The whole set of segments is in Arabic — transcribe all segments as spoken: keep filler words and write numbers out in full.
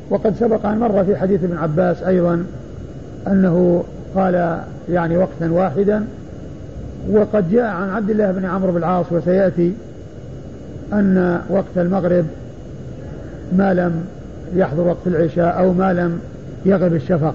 وقد سبق أن مر في حديث ابن عباس أيضا أنه قال يعني وقتا واحدا. وقد جاء عن عبد الله بن عمرو بن العاص وسيأتي أن وقت المغرب ما لم يحضر وقت العشاء أو ما لم يغب الشفق.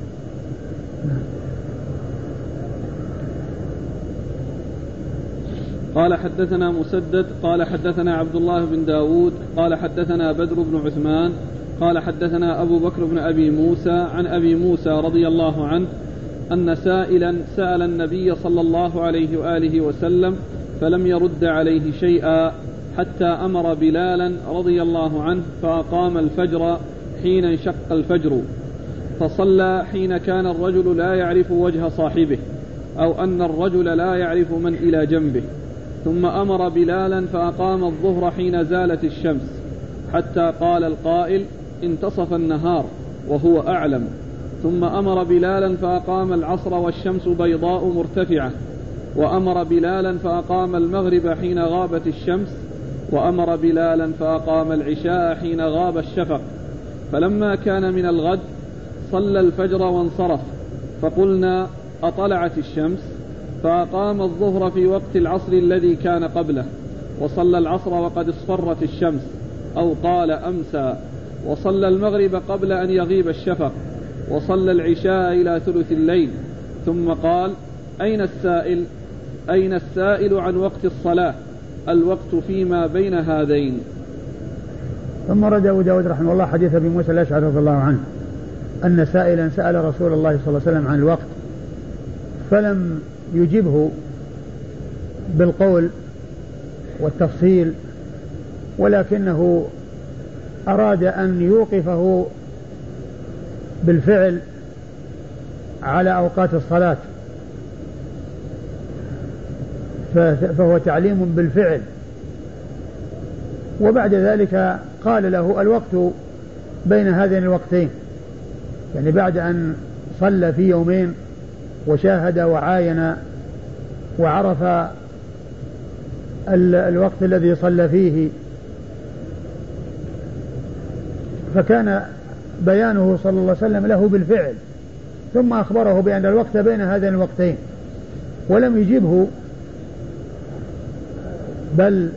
قال حدثنا مسدد قال حدثنا عبد الله بن داود قال حدثنا بدر بن عثمان قال حدثنا أبو بكر بن أبي موسى عن أبي موسى رضي الله عنه أن سائلا سأل النبي صلى الله عليه وآله وسلم فلم يرد عليه شيئا حتى أمر بلالا رضي الله عنه فأقام الفجر حين انشق الفجر فصلى حين كان الرجل لا يعرف وجه صاحبه أو أن الرجل لا يعرف من إلى جنبه، ثم أمر بلالا فأقام الظهر حين زالت الشمس حتى قال القائل انتصف النهار وهو أعلم، ثم أمر بلالا فأقام العصر والشمس بيضاء مرتفعة، وأمر بلالا فأقام المغرب حين غابت الشمس، وأمر بلالا فأقام العشاء حين غاب الشفق. فلما كان من الغد صلى الفجر وانصرف، فقلنا أطلعت الشمس؟ فأقام الظهر في وقت العصر الذي كان قبله، وصلى العصر وقد اصفرت الشمس أو قال أمسى، وصلى المغرب قبل أن يغيب الشفق، وصلى العشاء إلى ثلث الليل، ثم قال أين السائل؟ أين السائل عن وقت الصلاة؟ الوقت فيما بين هذين. ثم رد أبو داود رحمه الله حديث أبي موسى الأشعري رضي الله عنه أن سائلا سأل رسول الله صلى الله عليه وسلم عن الوقت فلم يجبه بالقول والتفصيل، ولكنه أراد أن يوقفه بالفعل على أوقات الصلاة، فهو تعليم بالفعل. وبعد ذلك قال له الوقت بين هذين الوقتين، يعني بعد أن صلى في يومين وشاهد وعاين وعرف الوقت الذي صلى فيه، فكان بيانه صلى الله عليه وسلم له بالفعل، ثم أخبره بأن الوقت بين هذين الوقتين، ولم يجبه بل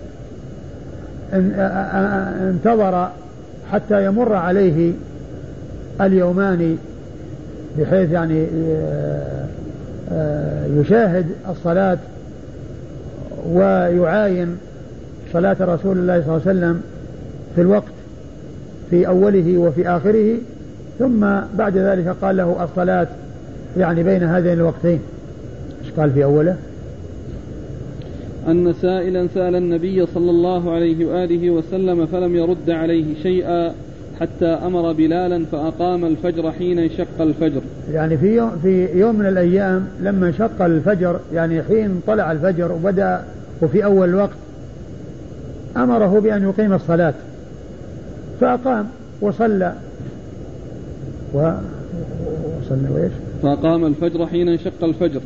انتظر حتى يمر عليه اليومان بحيث يعني يشاهد الصلاة ويعاين صلاة رسول الله صلى الله عليه وسلم في الوقت في أوله وفي آخره، ثم بعد ذلك قال له الصلاة يعني بين هذين الوقتين. ايش قال في أوله؟ أن سائلا سأل النبي صلى الله عليه وآله وسلم فلم يرد عليه شيئا حتى أمر بلالا فأقام الفجر حين انشق الفجر. يعني في يوم, في يوم من الأيام لما انشق الفجر، يعني حين طلع الفجر وبدأ وفي أول الوقت، أمره بأن يقيم الصلاة فأقام وصلى وصلى وإيش؟ فأقام الفجر حين انشق الفجر،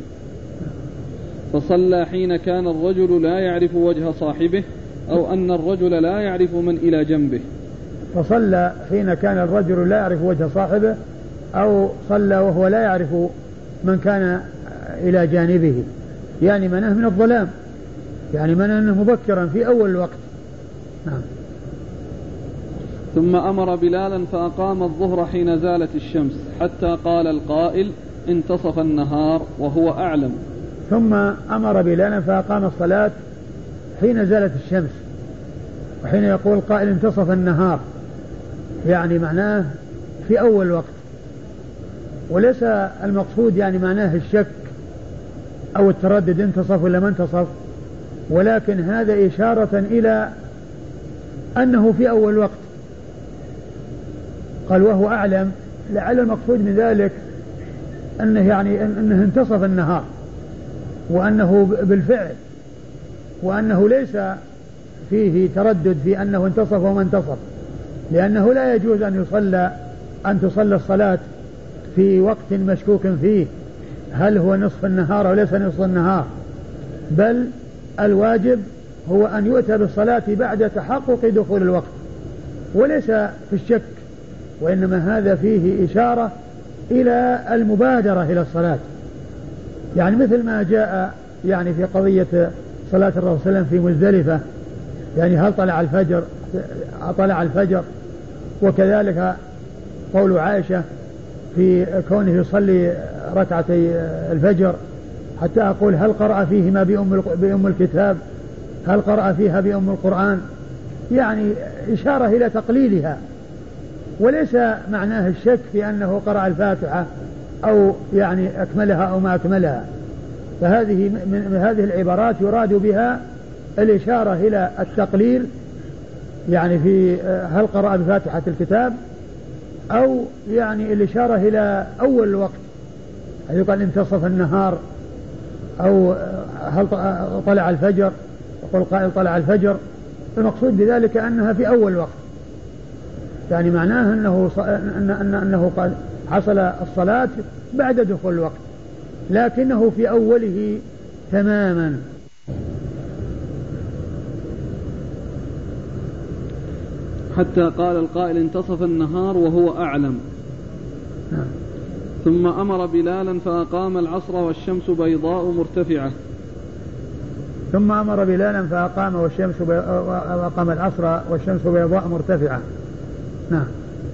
فصلى حين كان الرجل لا يعرف وجه صاحبه أو أن الرجل لا يعرف من إلى جنبه. فصلى حين كان الرجل لا يعرف وجه صاحبه، أو صلى وهو لا يعرف من كان إلى جانبه، يعني منه من الظلام، يعني منه مبكرا في أول الوقت. نعم. ثم أمر بلالا فأقام الظهر حين زالت الشمس حتى قال القائل انتصف النهار وهو أعلم. ثم أمر بلالا فأقام الصلاة حين زالت الشمس، وحين يقول قائل انتصف النهار يعني معناه في أول وقت، وليس المقصود يعني معناه الشك أو التردد انتصف ولا ما انتصف، ولكن هذا إشارة إلى أنه في أول وقت. قال وهو أعلم، لعل المقصود من ذلك أنه يعني أنه انتصف النهار، وأنه بالفعل، وأنه ليس فيه تردد في أنه انتصف وما انتصف، لأنه لا يجوز أن يصلى أن تصلى الصلاة في وقت مشكوك فيه هل هو نصف النهار أو ليس نصف النهار، بل الواجب هو أن يؤتى بالصلاة بعد تحقق دخول الوقت، وليس في الشك وإنما هذا فيه إشارة إلى المبادرة إلى الصلاة، يعني مثل ما جاء يعني في قضية صلاة الرسول صلى الله عليه وسلم في مزدلفة، يعني هل طلع الفجر طلع الفجر وكذلك قول عائشة في كونه يصلي ركعتي الفجر حتى أقول هل قرأ فيهما بأم الكتاب، هل قرأ فيها بأم القرآن، يعني إشارة إلى تقليلها، وليس معناه الشك في أنه قرأ الفاتحة أو يعني أكملها أو ما أكملها. فهذه من هذه العبارات يراد بها الإشارة إلى التقليل، يعني في هل قرأ بفاتحة الكتاب، أو يعني الإشارة إلى أول الوقت، يقال انتصف النهار، أو هل طلع الفجر، يقول قائل طلع الفجر، المقصود بذلك أنها في أول الوقت، يعني معناه أنه أنه, أنه قد حصل الصلاة بعد دخول الوقت لكنه في أوله تماما. حتى قال القائل انتصف النهار وهو أعلم. نعم. ثم أمر بلالا فأقام العصر والشمس بيضاء مرتفعة. ثم أمر بلالا فأقام والشمس بي... وأقام العصر والشمس بيضاء مرتفعة. نعم.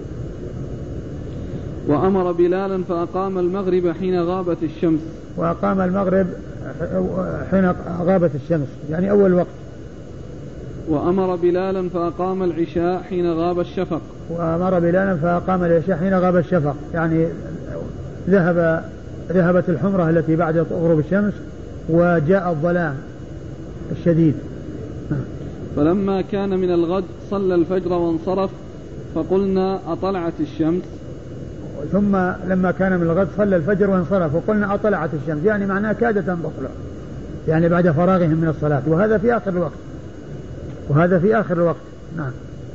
وأمر بلالا فأقام المغرب حين غابت الشمس. وأقام المغرب حين غابت الشمس يعني أول وقت. وأمر بلالا فأقام العشاء حين غاب الشفق. وأمر بلالا فأقام العشاء حين غاب الشفق يعني ذهب ذهبت الحمرة التي بعد غروب الشمس وجاء الظلام الشديد. فلما كان من الغد صلى الفجر وانصرف فقلنا أطلعت الشمس. ثم لما كان من الغد صلى الفجر وانصرف وقلنا أطلعت الشمس يعني معناه كادت أن تطلع يعني بعد فراغهم من الصلاة، وهذا في آخر الوقت وهذا في آخر الوقت. نعم.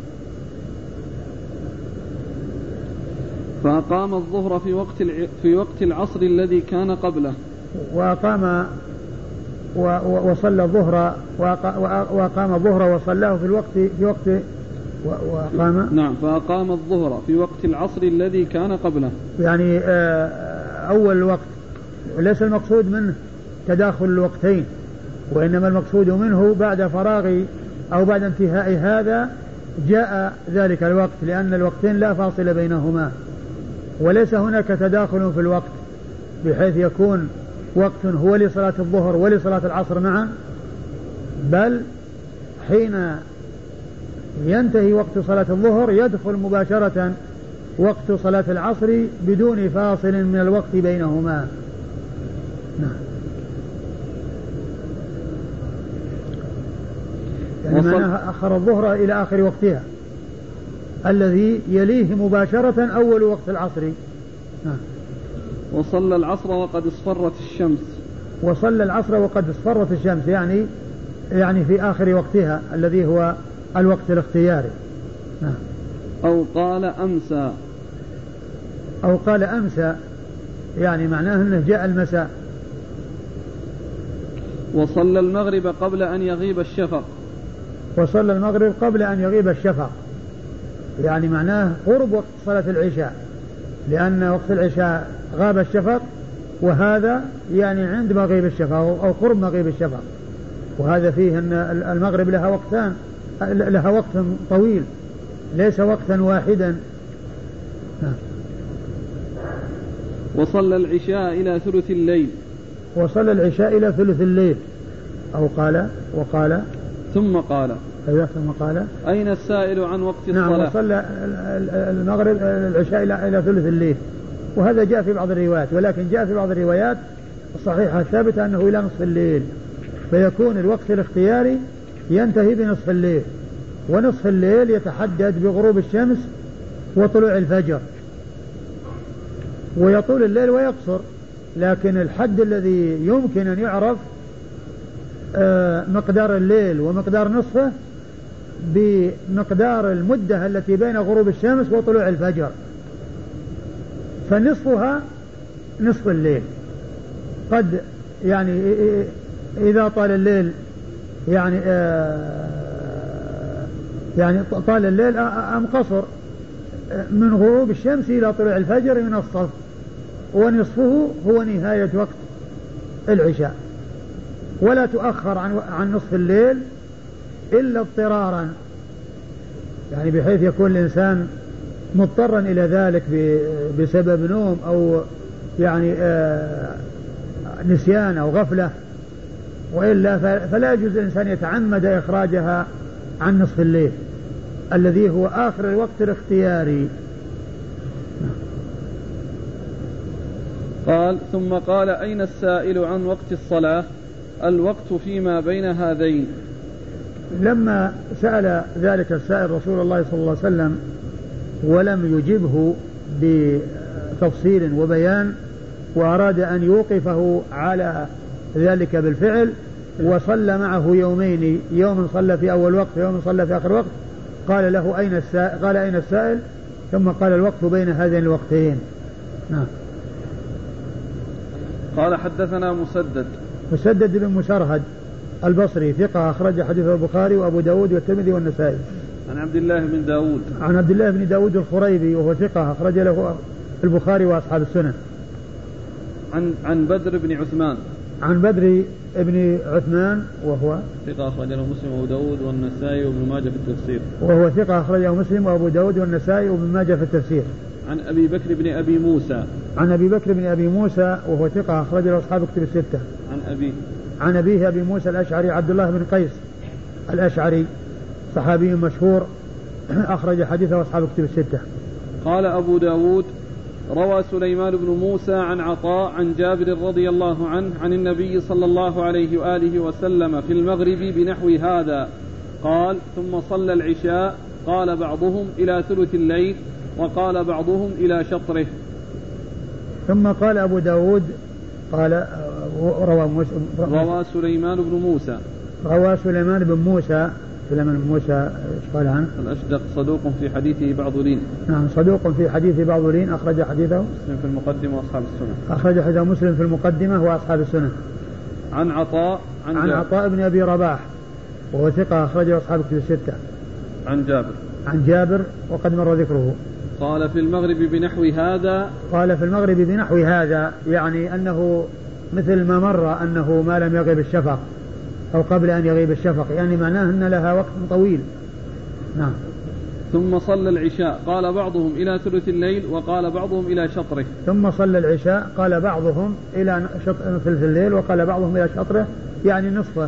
فأقام الظهر في وقت في وقت العصر الذي كان قبله. وأقام وصلى الظهر وأقام الظهر وصلاه في الوقت في وقت وأقام نعم فأقام الظهر في وقت العصر الذي كان قبله يعني أول الوقت، وليس المقصود منه تداخل الوقتين، وإنما المقصود منه بعد فراغ أو بعد انتهاء هذا جاء ذلك الوقت، لأن الوقتين لا فاصل بينهما، وليس هناك تداخل في الوقت بحيث يكون وقت هو لصلاة الظهر ولصلاة العصر معا، بل حين ينتهي وقت صلاة الظهر يدخل مباشرة وقت صلاة العصر بدون فاصل من الوقت بينهما. نعم. يعني معناها أخر الظهر إلى آخر وقتها الذي يليه مباشرة أول وقت العصر. نعم. وصلى العصر وقد اصفرت الشمس. وصلى العصر وقد اصفرت الشمس يعني يعني في آخر وقتها الذي هو الوقت الاختياري. نعم. أو قال أمسى. أو قال أمسى يعني معناه أنه جاء المساء. وصلى المغرب قبل أن يغيب الشفق. وصلى المغرب قبل أن يغيب الشفق يعني معناه قرب وقت صلاة العشاء، لأن وقت العشاء غاب الشفق، وهذا يعني عند مغيب الشفق أو قرب مغيب الشفق، وهذا فيه أن المغرب لها وقتان لها وقت طويل ليس وقتا واحدا. وصلى العشاء إلى ثلث الليل. وصلى العشاء إلى ثلث الليل أو قال وقال ثم قال أيوة ثم قال أين السائل عن وقت الصلاة. نعم. وصلى المغرب العشاء إلى ثلث الليل، وهذا جاء في بعض الروايات، ولكن جاء في بعض الروايات الصحيحة الثابتة أنه إلى نصف الليل، فيكون الوقت الاختياري ينتهي بنصف الليل، ونصف الليل يتحدد بغروب الشمس وطلوع الفجر، ويطول الليل ويقصر، لكن الحد الذي يمكن أن يعرف مقدار الليل ومقدار نصفه بمقدار المدة التي بين غروب الشمس وطلوع الفجر، فنصفها نصف الليل. قد يعني إذا طال الليل يعني يعني طال الليل أم قصر، من غروب الشمس إلى طلوع الفجر من الصف، ونصفه هو نهاية وقت العشاء، ولا تؤخر عن عن نصف الليل إلا اضطرارا، يعني بحيث يكون الإنسان مضطرا إلى ذلك بسبب نوم أو يعني نسيان أو غفلة، وإلا فلا يجوز الإنسان يتعمد إخراجها عن نصف الليل الذي هو آخر الوقت الاختياري. قال: ثم قال: أين السائل عن وقت الصلاة؟ الوقت فيما بين هذين. لما سأل ذلك السائل رسول الله صلى الله عليه وسلم ولم يجبه بتفصيل وبيان، وأراد أن يوقفه على ذلك بالفعل، وصلى معه يومين، يوم صلى في أول وقت ويوم صلى في آخر وقت، قال له: أين السائل؟ قال: أين السائل؟ ثم قال: الوقت بين هذين الوقتين. نعم. قال: حدثنا مسدد مسدد بن مسرهد البصري ثقة، أخرج حديث البخاري وأبو داود والترمذي والنسائي. عن عبد الله بن داود عن عبد الله بن داود الخريبي وهو ثقة، أخرج له البخاري وأصحاب السنن. عن عن بدر بن عثمان عن بدر بن عثمان وهو ثقة، أخرج له مسلم وأبو داود والنسائي وابن ماجه في التفسير. وهو ثقة، أخرجه مسلم وأبو داود والنسائي وابن ماجه في التفسير. عن أبي بكر بن أبي موسى عن أبي بكر بن أبي موسى وهو ثقة، أخرج له أصحاب كتب الستة. عن أبي عن أبيه أبي موسى الأشعري عبد الله بن قيس الأشعري، صحابي مشهور، أخرج حديثه أصحاب كتب الستة. قال أبو داود: روى سليمان بن موسى عن عطاء عن جابر رضي الله عنه عن النبي صلى الله عليه وآله وسلم في المغرب بنحو هذا، قال: ثم صلى العشاء، قال بعضهم إلى ثلث الليل، وقال بعضهم إلى شطره. ثم قال أبو داود قال روى, روى سليمان بن موسى روى سليمان بن موسى سليمان بن موسى ايش قال عنه؟ الأشدق صدوق في حديثه بعض لين. نعم، صدوق في حديثه بعض لين، أخرج حديثه مسلم في المقدمة وأصحاب السنة. أخرج حديثه مسلم في المقدمة وأصحاب السنة. عن عطاء عن, عن عطاء بن أبي رباح وهو ثقة، أخرجه أصحاب كتب الستة. عن جابر عن جابر وقد مر ذكره. قال: في المغرب بنحو هذا قال في المغرب بنحو هذا، يعني أنه مثل ما مر أنه ما لم يغيب الشفق أو قبل أن يغيب الشفق، يعني معناه أن لها وقت طويل. نعم. ثم صلى العشاء، قال بعضهم إلى ثلث الليل، وقال بعضهم إلى شطره. ثم صلى العشاء، قال بعضهم إلى ثلث الليل، وقال بعضهم إلى شطره، يعني نصفه.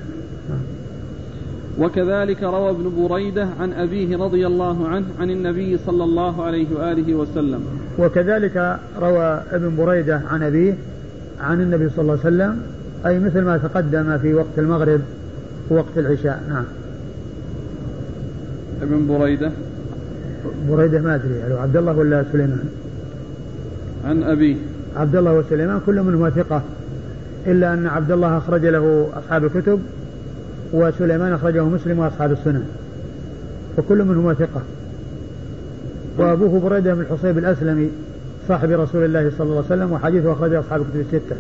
وكذلك روى ابن بريدة عن أبيه رضي الله عنه عن النبي صلى الله عليه وآله وسلم. وكذلك روى ابن بريدة عن أبيه عن النبي صلى الله عليه وسلم، أي مثل ما تقدم في وقت المغرب ووقت العشاء. نعم. ابن بريدة بريدة ما أدري يعني عبد الله ولا سليمان. عن أبيه عبد الله وسليمان كل منهما ثقة، إلا أن عبد الله أخرج له أصحاب الكتب، وسليمان أخرجه مسلم وأصحاب السنن، فكل منهما ثقة. وأبوه بريدة بن الحصيب الأسلمي صاحب رسول الله صلى الله عليه وسلم، وحديثه أخرجه أصحاب الكتب الستة.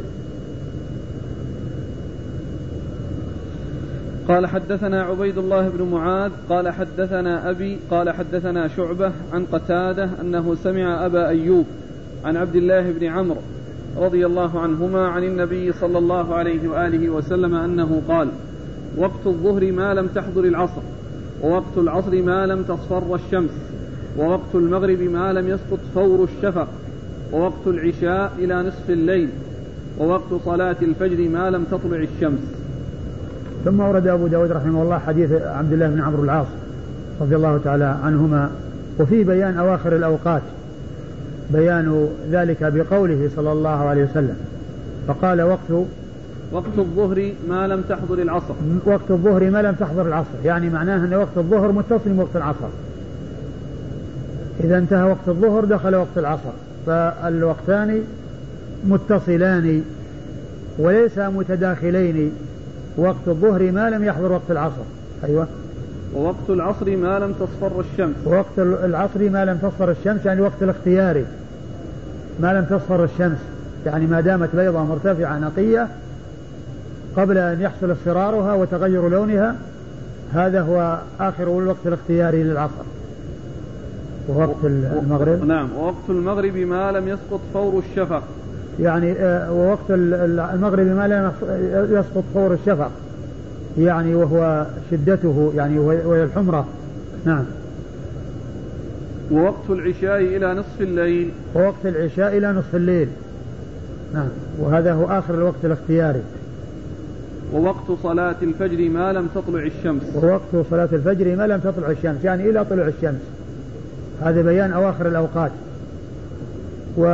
قال: حدثنا عبيد الله بن معاذ قال حدثنا أبي قال حدثنا شعبة عن قتادة أنه سمع أبا أيوب عن عبد الله بن عمرو رضي الله عنهما عن النبي صلى الله عليه وآله وسلم أنه قال: وقت الظهر ما لم تحضر العصر، ووقت العصر ما لم تصفر الشمس، ووقت المغرب ما لم يسقط فور الشفق، ووقت العشاء إلى نصف الليل، ووقت صلاة الفجر ما لم تطلع الشمس. ثم ورد أبو داود رحمه الله حديث عبد الله بن عمرو العاص رضي الله تعالى عنهما، وفي بيان أواخر الأوقات، بيان ذلك بقوله صلى الله عليه وسلم، فقال: وقت وقت الظهر ما لم تحضر العصر. وقت الظهر ما لم تحضر العصر، يعني معناه أن وقت الظهر متصل بوقت العصر، إذا انتهى وقت الظهر دخل وقت العصر، فالوقتان متصلان وليس متداخلين. وقت الظهر ما لم يحضر وقت العصر. أيوة. ووقت العصر ما لم تصفر الشمس. وقت العصر ما لم تصفر الشمس، يعني وقت الاختياري ما لم تصفر الشمس، يعني ما دامت بيضاء مرتفعة نقية قبل أن يحصل اصفرارها وتغير لونها، هذا هو آخر الوقت الاختياري للعصر. ووقت المغرب نعم ووقت المغرب ما لم يسقط فور الشفق، يعني ووقت المغرب ما لم يسقط فور الشفق يعني وهو شدته يعني وهي الحمرة. نعم. ووقت العشاء إلى نصف الليل، ووقت العشاء إلى نصف الليل. نعم. وهذا هو آخر الوقت الاختياري. ووقت صلاة الفجر ما لم تطلع الشمس، ووقت صلاة الفجر ما لم تطلع الشمس يعني إلى طلوع الشمس. هذا بيان أواخر الأوقات. و...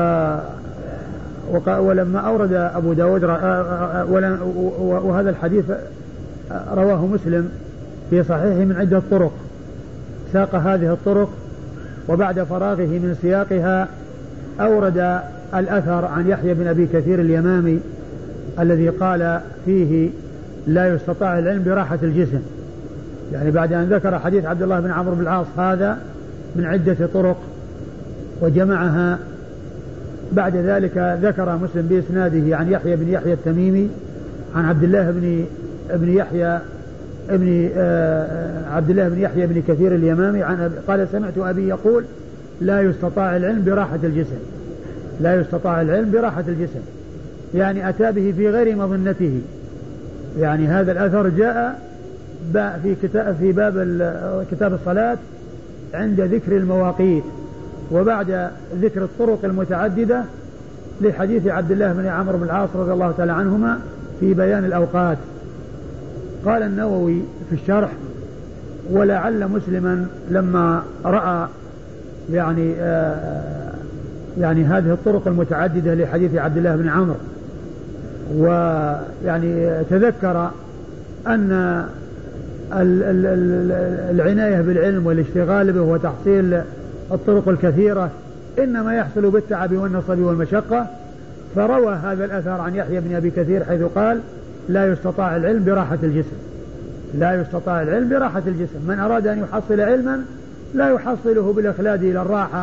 ولما أورد أبو داود ر... وهذا الحديث رواه مسلم في صحيحه من عدة طرق، ساق هذه الطرق وبعد فراغه من سياقها أورد الأثر عن يحيى بن أبي كثير اليمامي الذي قال فيه لا يستطاع العلم براحة الجسم، يعني بعد أن ذكر حديث عبد الله بن عمرو بن العاص هذا من عدة طرق وجمعها، بعد ذلك ذكر مسلم بإسناده عن يحيى بن يحيى التميمي عن عبد الله بن ابن يحيى ابن آه عبد الله بن يحيى بن كثير اليمامي عن قال سمعت أبي يقول لا يستطاع العلم براحة الجسم، لا يستطاع العلم براحة الجسم، يعني أتى به في غير مظنته. يعني هذا الأثر جاء في كتاب في باب كتاب الصلاة عند ذكر المواقيت وبعد ذكر الطرق المتعددة لحديث عبد الله بن عمرو بن العاص رضي الله تعالى عنهما في بيان الأوقات. قال النووي في الشرح ولعل مسلما لما رأى يعني آه يعني هذه الطرق المتعددة لحديث عبد الله بن عمرو ويعني تذكر أن العناية بالعلم والاشتغال به وتحصيل الطرق الكثيرة إنما يحصل بالتعب والنصب والمشقة، فروى هذا الأثر عن يحيى بن أبي كثير حيث قال لا يستطاع العلم براحة الجسم، لا يستطاع العلم براحة الجسم. من أراد أن يحصل علما لا يحصله بالإخلاد إلى الراحة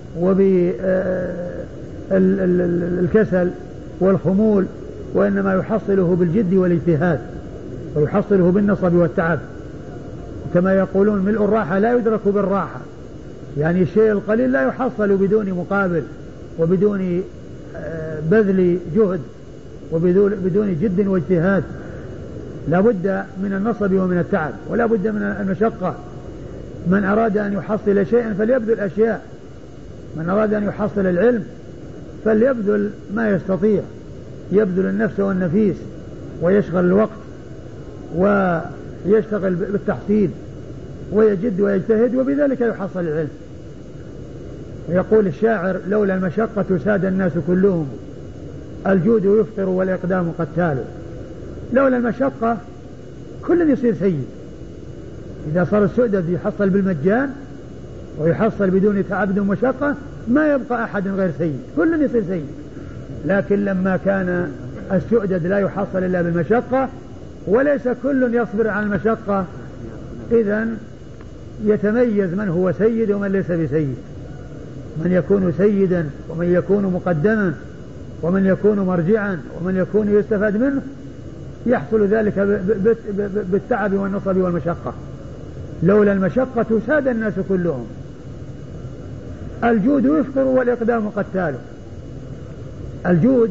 وبالكسل والخمول، وإنما يحصله بالجد والاجتهاد ويحصله بالنصب والتعب. كما يقولون ملء الراحة لا يدرك بالراحة، يعني الشيء القليل لا يحصل بدون مقابل وبدون بذل جهد وبدون جد واجتهاد. لا بد من النصب ومن التعب ولا بد من المشقة. من أراد أن يحصل شيئا فليبذل أشياء، من أراد أن يحصل العلم فليبذل ما يستطيع، يبذل النفس والنفيس ويشغل الوقت ويشتغل بالتحصيل ويجد ويجتهد وبذلك يحصل العلم. ويقول الشاعر لولا المشقة ساد الناس كلهم، الجود يفطر والإقدام قتال. لولا المشقة كل يصير سيد، إذا صار السؤدد يحصل بالمجان ويحصل بدون تعب ومشقة ما يبقى أحد غير سيد، كل يصير سيد. لكن لما كان السؤدد لا يحصل إلا بالمشقة وليس كل يصبر على المشقة، إذن يتميز من هو سيد ومن ليس بسيد، من يكون سيدا ومن يكون مقدما ومن يكون مرجعا ومن يكون يستفاد منه، يحصل ذلك بالتعب والنصب والمشقة. لولا المشقة ساد الناس كلهم، الجود يفطر والإقدام قتال. الجود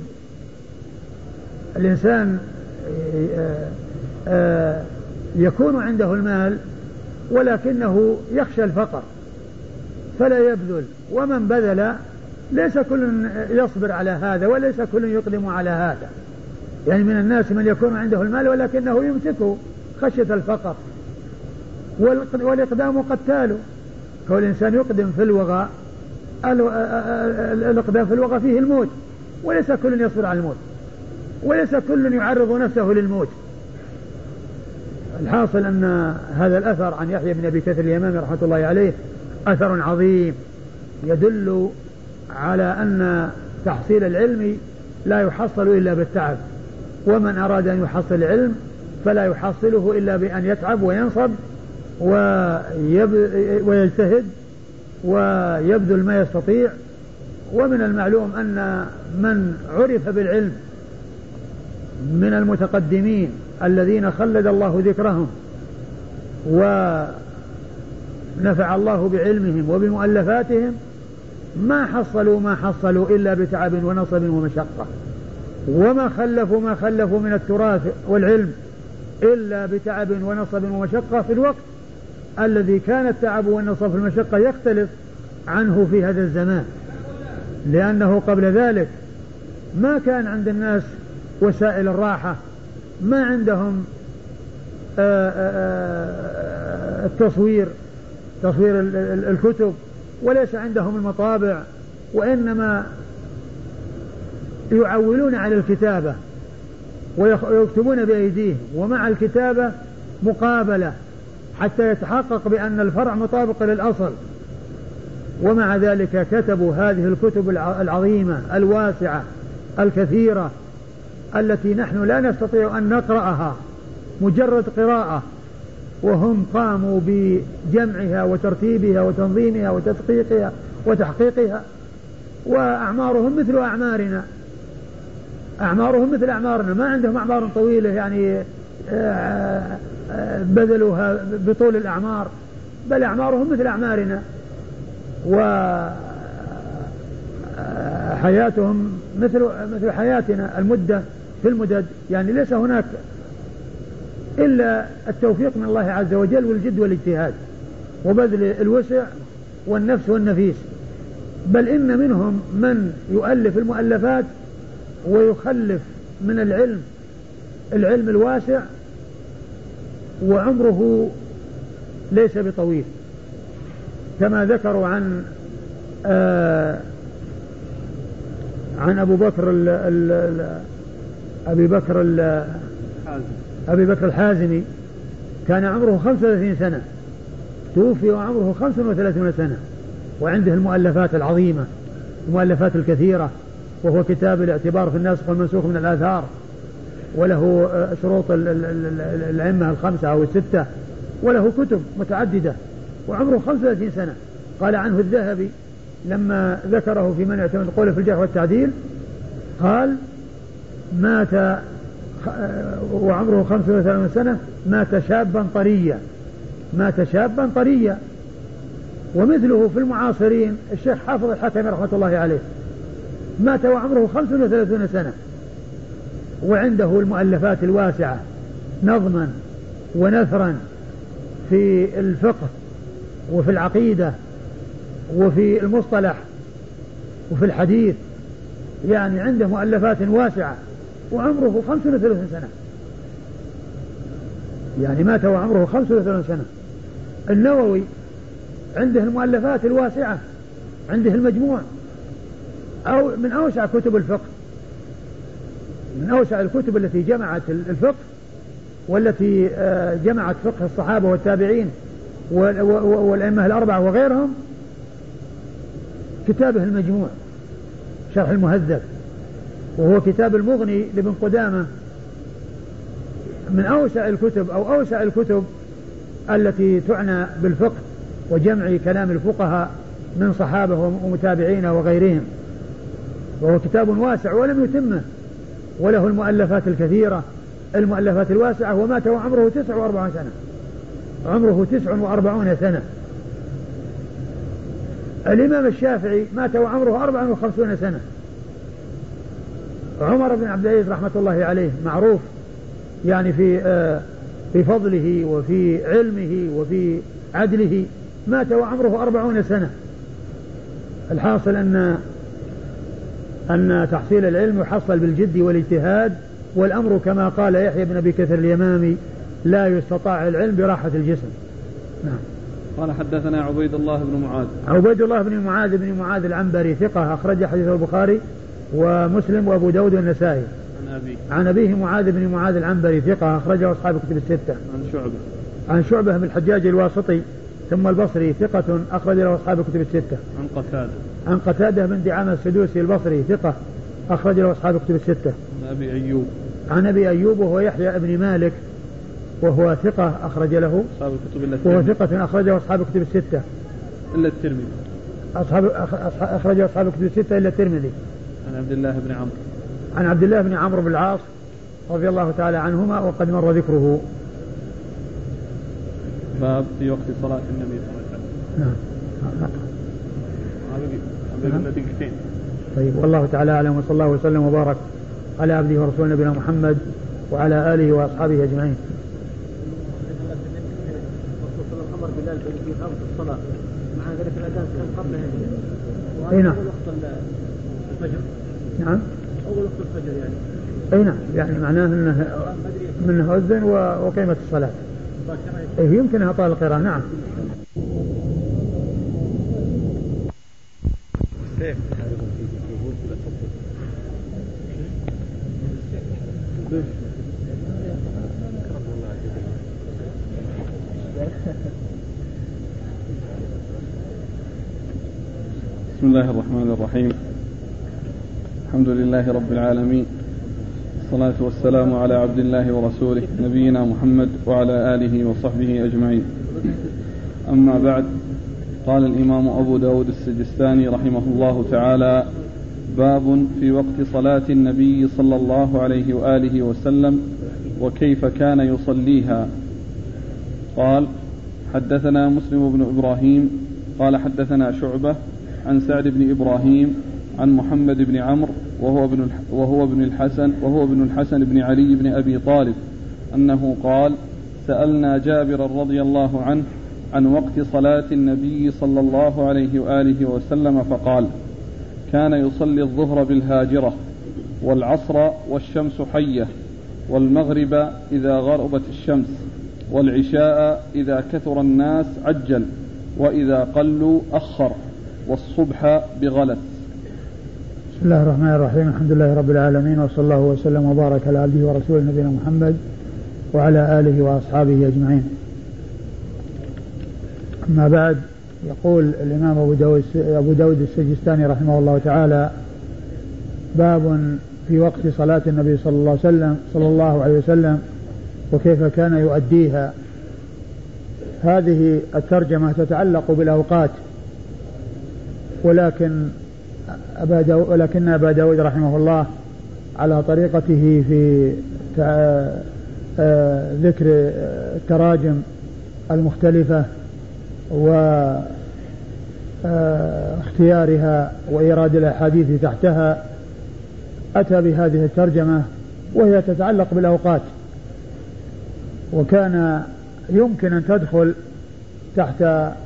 الإنسان يكون عنده المال ولكنه يخشى الفقر فلا يبذل، ومن بذل ليس كل يصبر على هذا وليس كل يقدم على هذا. يعني من الناس من يكون عنده المال ولكنه يمسكه خشية الفقر، والإقدام قتاله. كل إنسان يقدم في الوغى، الإقدام في الوغى فيه الموت، وليس كل يصبر على الموت وليس كل يعرض نفسه للموت. الحاصل أن هذا الأثر عن يحيى بن أبي كثير اليمامي رحمة الله عليه أثر عظيم يدل على أن تحصيل العلم لا يحصل إلا بالتعب، ومن أراد أن يحصل العلم فلا يحصله إلا بأن يتعب وينصب ويجتهد ويبذل ما يستطيع. ومن المعلوم أن من عرف بالعلم من المتقدمين الذين خلد الله ذكرهم نفع الله بعلمهم وبمؤلفاتهم ما حصلوا ما حصلوا إلا بتعب ونصب ومشقة، وما خلفوا ما خلفوا من التراث والعلم إلا بتعب ونصب ومشقة في الوقت الذي كان التعب والنصب والمشقة يختلف عنه في هذا الزمان، لأنه قبل ذلك ما كان عند الناس وسائل الراحة، ما عندهم التصوير تصوير الكتب، وليس عندهم المطابع، وإنما يعولون على الكتابة ويكتبون بأيديهم، ومع الكتابة مقابلة حتى يتحقق بأن الفرع مطابق للأصل. ومع ذلك كتبوا هذه الكتب العظيمة الواسعة الكثيرة التي نحن لا نستطيع أن نقرأها مجرد قراءة، وهم قاموا بجمعها وترتيبها وتنظيمها وتدقيقها وتحقيقها، وأعمارهم مثل أعمارنا أعمارهم مثل أعمارنا ما عندهم أعمار طويلة يعني بذلوها بطول الأعمار، بل أعمارهم مثل أعمارنا، وحياتهم مثل مثل حياتنا، المدة في المدد، يعني ليس هناك إلا التوفيق من الله عز وجل والجد والاجتهاد وبذل الوسع والنفس والنفيس. بل إن منهم من يؤلف المؤلفات ويخلف من العلم العلم الواسع وعمره ليس بطويل، كما ذكروا عن آه عن أبو بكر ال ال أبي بكر ال أبي بكر الحازمي كان عمره خمسة وثلاثين سنة، توفي وعمره خمسة وثلاثين سنة، وعنده المؤلفات العظيمة المؤلفات الكثيرة، وهو كتاب الاعتبار في الناسخ والمنسوخ من الآثار، وله شروط الأئمة الخمسة أو الستة، وله كتب متعددة، وعمره خمسة وثلاثين سنة. قال عنه الذهبي لما ذكره في من اعتمد قوله في الجرح والتعديل، قال مات وعمره خمسة وثلاثين سنة، مات شابا طريا مات شابا طريا. ومثله في المعاصرين الشيخ حافظ الحكمي رحمة الله عليه، مات وعمره خمسة وثلاثين سنة، وعنده المؤلفات الواسعة نظما ونثرا في الفقه وفي العقيدة وفي المصطلح وفي الحديث، يعني عنده مؤلفات واسعة وعمره خمسة وثلاثين سنة، يعني مات وعمره خمسة وثلاثين سنة. النووي عنده المؤلفات الواسعة، عنده المجموع أو من أوسع كتب الفقه، من أوسع الكتب التي جمعت الفقه والتي جمعت فقه الصحابة والتابعين والأئمة الأربعة وغيرهم، كتابه المجموع شرح المهذب، وهو كتاب المغني لابن قدامة، من أوسع الكتب أو أوسع الكتب التي تعنى بالفقه وجمع كلام الفقهاء من صحابة ومتابعين وغيرهم، وهو كتاب واسع ولم يتمه، وله المؤلفات الكثيرة المؤلفات الواسعة، ومات وعمره تسع وأربعون سنة عمره تسع وأربعون سنة. الإمام الشافعي مات وعمره أربع وخمسون سنة. عمر بن عبد العزيز رحمة الله عليه معروف يعني في آه في فضله وفي علمه وفي عدله، مات وعمره أربعون سنة. الحاصل أن أن تحصيل العلم يحصل بالجد والاجتهاد، والأمر كما قال يحيى بن أبي كثير اليمامي لا يستطاع العلم براحة الجسم. نعم. قال حدثنا عبيد الله بن معاذ عبيد الله بن معاذ بن معاذ العنبري ثقة، أخرج حديثه البخاري ومسلم وأبو داود والنسائي. عن أبيه عن أبيه معاذ بن معاذ العنبري ثقة، أخرجه أصحاب الكتب الستة. عن شعبة عن شعبة بن الحجاج الواسطي ثم البصري ثقة، أخرج له أصحاب الكتب الستة. عن قتادة عن قتادة بن دعامة السدوسي البصري ثقة، أخرج له أصحاب الكتب الستة. عن أبي أيوب عن أبي أيوب وهو يحيى بن مالك وهو ثقة، أخرج له أصحاب الكتب إلا وهو الترمذي ثقة أخرجه أصحاب الكتب الستة. إلا الترمذي أصحاب أخرجه أصحاب الكتب الستة إلا الترمذي. عن عبد الله بن عمرو عن عبد الله بن عمرو بن العاص رضي الله تعالى عنهما وقد مر ذكره. باب في وقت صلاة النبي صلى الله عليه وسلم. نعم. طيب، والله تعالى أعلم، وصلى الله وسلم وبارك على عبده ورسوله نبينا محمد وعلى آله وأصحابه أجمعين. الأمر بلال في خمس الصلاة مع ذلك الأذان كان قبلها. أي نعم. أول وقت الفجر. نعم. أول وقت الفجر يعني. أي نعم، يعني معناه أنه منه أذن وقيمة الصلاة. إيه يمكنها طال القراءة. نعم. بسم الله الرحمن الرحيم. الحمد لله رب العالمين، الصلاة والسلام على عبد الله ورسوله نبينا محمد وعلى آله وصحبه أجمعين. أما بعد، قال الإمام أبو داود السجستاني رحمه الله تعالى: باب في وقت صلاة النبي صلى الله عليه وآله وسلم وكيف كان يصليها. قال: حدثنا مسلم بن إبراهيم قال حدثنا شعبة عن سعد بن إبراهيم عن محمد بن عمرو وهو ابن وهو ابن الحسن وهو ابن الحسن بن علي بن أبي طالب أنه قال: سألنا جابر رضي الله عنه عن وقت صلاة النبي صلى الله عليه وآله وسلم فقال: كان يصلي الظهر بالهاجرة والعصر والشمس حية والمغرب إذا غربت الشمس والعشاء إذا كثر الناس عجل وإذا قلوا أخر والصبح بغلس. بسم الله الرحمن الرحيم. الحمد لله رب العالمين، وصلى الله وسلم وبارك على عبده ورسوله نبينا محمد وعلى آله وأصحابه أجمعين. أما بعد، يقول الإمام أبو داود, أبو داود السجستاني رحمه الله تعالى: باب في وقت صلاة النبي صلى الله عليه وسلم صلى الله عليه وسلم وكيف كان يؤديها. هذه الترجمة تتعلق بالأوقات، ولكن أبا داود ولكن أبا داود رحمه الله على طريقته في ذكر التراجم المختلفة واختيارها وإيراد الأحاديث تحتها أتى بهذه الترجمة، وهي تتعلق بالأوقات، وكان يمكن أن تدخل تحت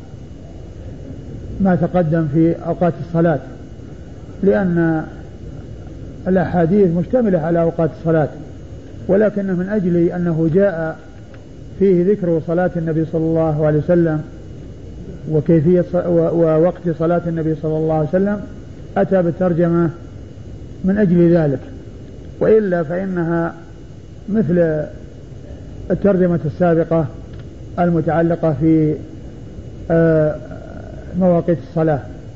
ما تقدم في أوقات الصلاة، لأن الأحاديث مشتملة على أوقات الصلاة، ولكن من أجل أنه جاء فيه ذكر صلاة النبي صلى الله عليه وسلم وكيفية ووقت صلاة النبي صلى الله عليه وسلم أتى بالترجمة من أجل ذلك، وإلا فإنها مثل الترجمة السابقة المتعلقة في مواقيت الصلاة.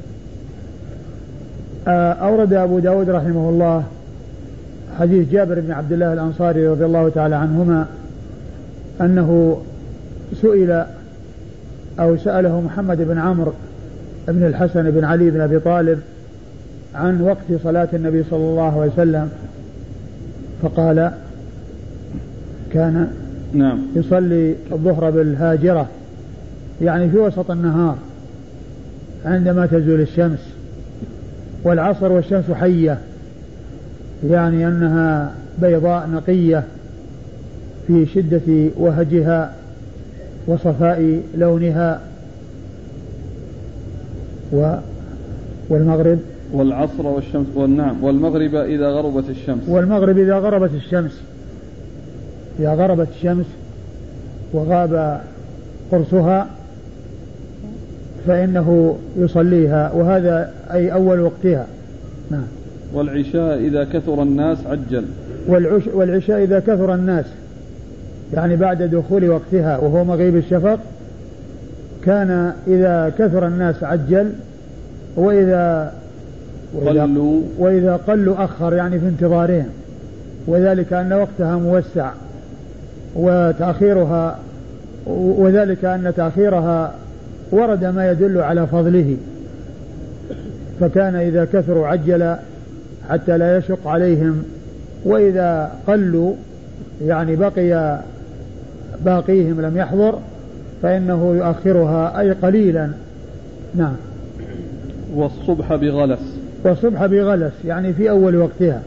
أورد أبو داود رحمه الله حديث جابر بن عبد الله الأنصاري رضي الله تعالى عنهما أنه سئل أو سأله محمد بن عمرو بن الحسن بن علي بن أبي طالب عن وقت صلاة النبي صلى الله عليه وسلم، فقال: كان نعم يصلي الظهر بالهاجرة، يعني في وسط النهار عندما تزول الشمس، والعصر والشمس حية، يعني أنها بيضاء نقية في شدة وهجها وصفاء لونها، و والمغرب والعصر والشمس والنعم والمغرب إذا غربت الشمس والمغرب إذا غربت الشمس إذا غربت الشمس وغاب قرصها فإنه يصليها، وهذا أي أول وقتها. نعم. والعشاء إذا كثر الناس عجل. والعش والعشاء إذا كثر الناس، يعني بعد دخول وقتها وهو مغيب الشفق، كان إذا كثر الناس عجل، وإذا قلوا وإذا قلوا أخر، يعني في انتظارهم، وذلك أن وقتها موسع وتأخيرها وذلك أن تأخيرها ورد ما يدل على فضله، فكان إذا كثروا عجل حتى لا يشق عليهم، وإذا قلوا يعني بقي باقيهم لم يحضر فإنه يؤخرها أي قليلا نعم. والصبح بغلس. والصبح بغلس يعني في أول وقتها،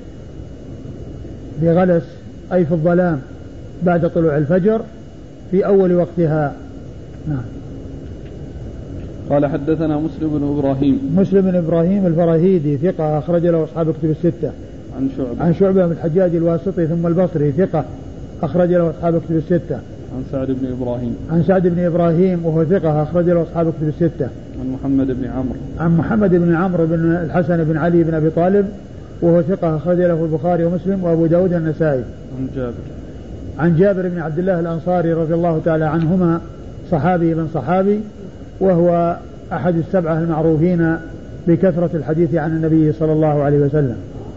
بغلس أي في الظلام بعد طلوع الفجر في أول وقتها. نعم. قال حدثنا مسلم بن إبراهيم. مسلم بن إبراهيم الفراهيدي ثقة أخرج له أصحاب كتب الستة. عن شعبة. عن شعبة بن الحجاج الواسطي ثم البصري ثقة أخرج له أصحاب كتب الستة. عن سعد بن إبراهيم. عن سعد بن إبراهيم وهو ثقة أخرج له أصحاب كتب الستة. عن محمد بن عمرو. عن محمد بن عمرو بن الحسن بن علي بن أبي طالب وهو ثقة أخرج له البخاري ومسلم وأبو داود النسائي. عن جابر. عن جابر بن عبد الله الأنصاري رضي الله تعالى عنهما صحابي بن صحابي وهو أحد السبعة المعروفين بكثرة الحديث عن النبي صلى الله عليه وسلم.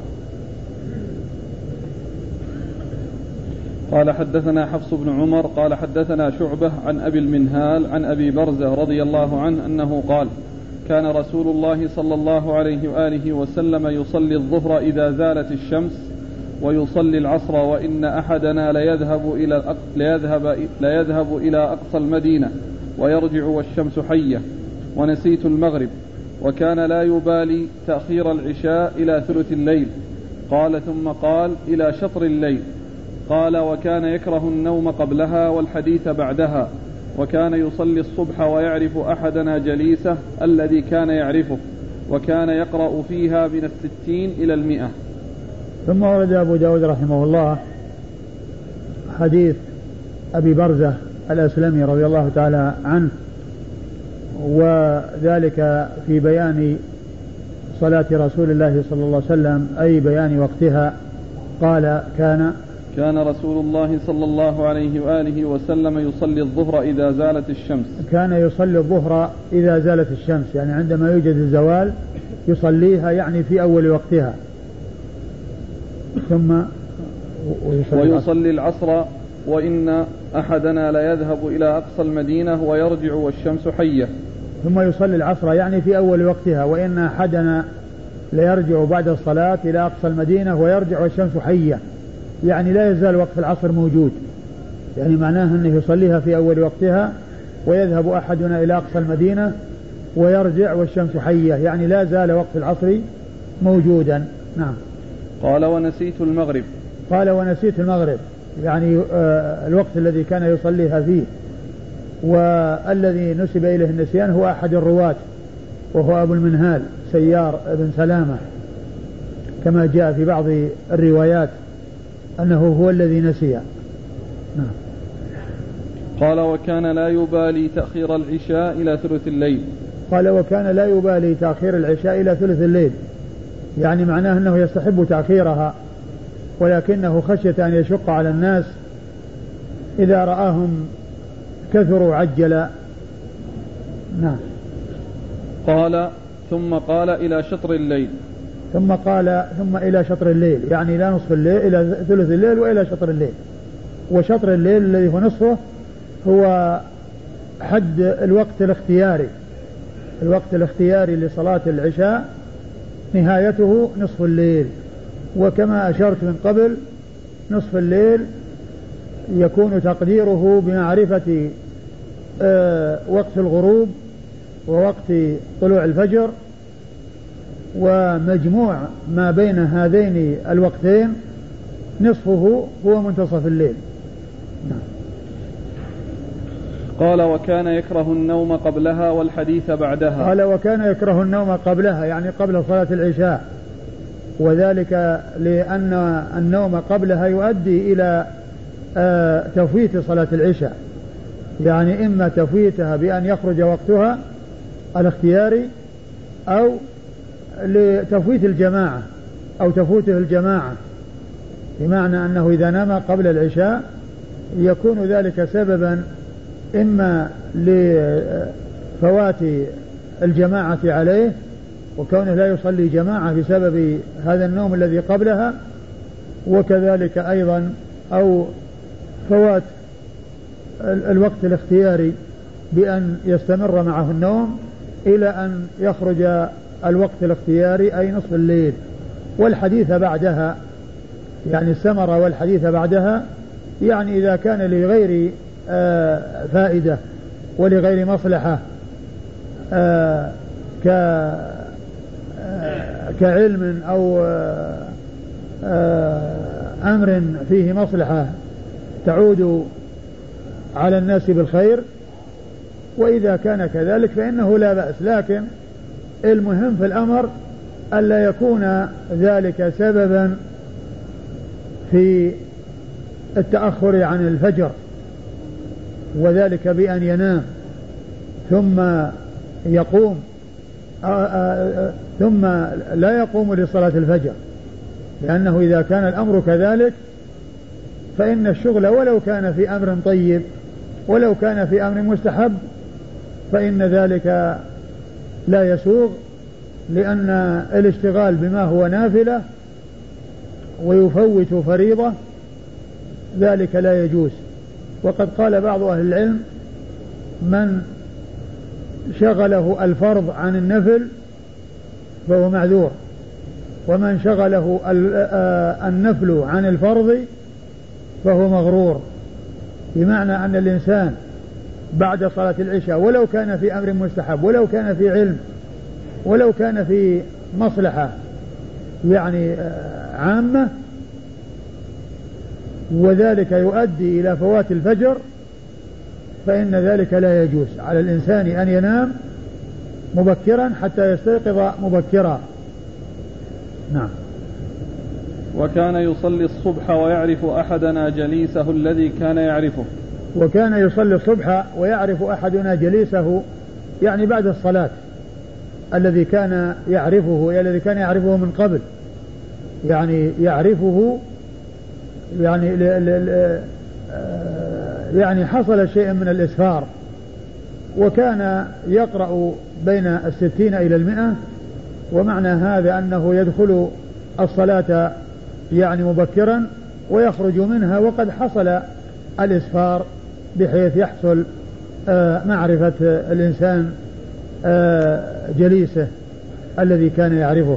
قال حدثنا حفص بن عمر قال حدثنا شعبة عن أبي المنهال عن أبي برزة رضي الله عنه أنه قال كان رسول الله صلى الله عليه وآله وسلم يصلي الظهر إذا زالت الشمس ويصلي العصر وإن أحدنا ليذهب إلى ليذهب ليذهب إلى أقصى المدينة ويرجع والشمس حية ونسيت المغرب وكان لا يبالي تأخير العشاء إلى ثلث الليل. قال ثم قال إلى شطر الليل. قال وكان يكره النوم قبلها والحديث بعدها وكان يصلي الصبح ويعرف أحدنا جليسه الذي كان يعرفه وكان يقرأ فيها من الستين إلى المئة. ثم ورد أبو داود رحمه الله حديث أبي برزة الأسلمي رضي الله تعالى عنه وذلك في بيان صلاة رسول الله صلى الله عليه وسلم أي بيان وقتها. قال كان كان رسول الله صلى الله عليه وآله وسلم يصلي الظهر إذا زالت الشمس. كان يصلي الظهر إذا زالت الشمس يعني عندما يوجد الزوال يصليها يعني في أول وقتها. ثم ويصلي, ويصلي العصر وإن أحدنا لا يذهب إلى أقصى المدينة ويرجع والشمس حية. ثم يصلي العصر يعني في أول وقتها وإن أحدنا ليرجع بعد الصلاة إلى أقصى المدينة ويرجع والشمس حية يعني لا يزال وقت العصر موجود يعني معناه أنه يصليها في أول وقتها ويذهب أحدنا إلى أقصى المدينة ويرجع والشمس حية يعني لا زال وقت العصر موجودا. نعم. قال ونسيت المغرب. قال ونسيت المغرب يعني آه الوقت الذي كان يصليها فيه والذي نسب إليه النسيان هو أحد الرواة وهو أبو المنهال سيار بن سلامة كما جاء في بعض الروايات أنه هو الذي نسي. نعم. قال وكان لا يبالي تأخير العشاء إلى ثلث الليل. قال وكان لا يبالي تأخير العشاء إلى ثلث الليل يعني معناه أنه يستحب تأخيرها ولكنه خشية أن يشق على الناس إذا رآهم كثروا عجل. نعم. قال ثم قال إلى شطر الليل. ثم قال ثم إلى شطر الليل يعني إلى نصف الليل إلى ثلث الليل وإلى شطر الليل. وشطر الليل الذي هو نصفه هو حد الوقت الاختياري. الوقت الاختياري لصلاة العشاء نهايته نصف الليل وكما أشرت من قبل نصف الليل يكون تقديره بمعرفة آه وقت الغروب ووقت طلوع الفجر ومجموع ما بين هذين الوقتين نصفه هو منتصف الليل. نعم. قال وكان يكره النوم قبلها والحديث بعدها. قال وكان يكره النوم قبلها يعني قبل صلاة العشاء وذلك لأن النوم قبلها يؤدي إلى آه تفويت صلاة العشاء يعني إما تفويتها بأن يخرج وقتها الاختياري أو لتفويت الجماعة أو تفوته الجماعة بمعنى أنه إذا نام قبل العشاء يكون ذلك سببا إما لفوات الجماعة عليه وكونه لا يصلي جماعة بسبب هذا النوم الذي قبلها وكذلك أيضا أو فوات الوقت الاختياري بأن يستمر معه النوم إلى أن يخرج الوقت الاختياري أي نصف الليل. والحديث بعدها يعني السمرة والحديث بعدها يعني إذا كان لغير فائدة ولغير مصلحة آه ك كعلم أو أمر فيه مصلحة تعود على الناس بالخير، وإذا كان كذلك فإنه لا بأس، لكن المهم في الأمر ألا يكون ذلك سببا في التأخر عن الفجر، وذلك بأن ينام ثم يقوم آآ آآ ثم لا يقوم لصلاة الفجر، لأنه إذا كان الأمر كذلك فإن الشغل ولو كان في أمر طيب ولو كان في أمر مستحب فإن ذلك لا يسوغ، لأن الاشتغال بما هو نافلة ويفوت فريضة ذلك لا يجوز. وقد قال بعض أهل العلم من شغله الفرض عن النفل فهو معذور، ومن شغله النفل عن الفرض فهو مغرور، بمعنى أن الإنسان بعد صلاة العشاء ولو كان في أمر مستحب ولو كان في علم ولو كان في مصلحة يعني عامة وذلك يؤدي إلى فوات الفجر فإن ذلك لا يجوز. على الإنسان أن ينام مبكرا حتى يستيقظ مبكرا. نعم. وكان يصلي الصبح ويعرف أحدنا جليسه الذي كان يعرفه. وكان يصلي الصبح ويعرف أحدنا جليسه يعني بعد الصلاة الذي كان يعرفه الذي كان يعرفه من قبل، يعني يعرفه يعني ل ل ل يعني حصل شيء من الإسفار، وكان يقرأ بين الستين إلى المئة، ومعنى هذا أنه يدخل الصلاة يعني مبكرا ويخرج منها وقد حصل الإسفار، بحيث يحصل معرفة الإنسان جليسه الذي كان يعرفه،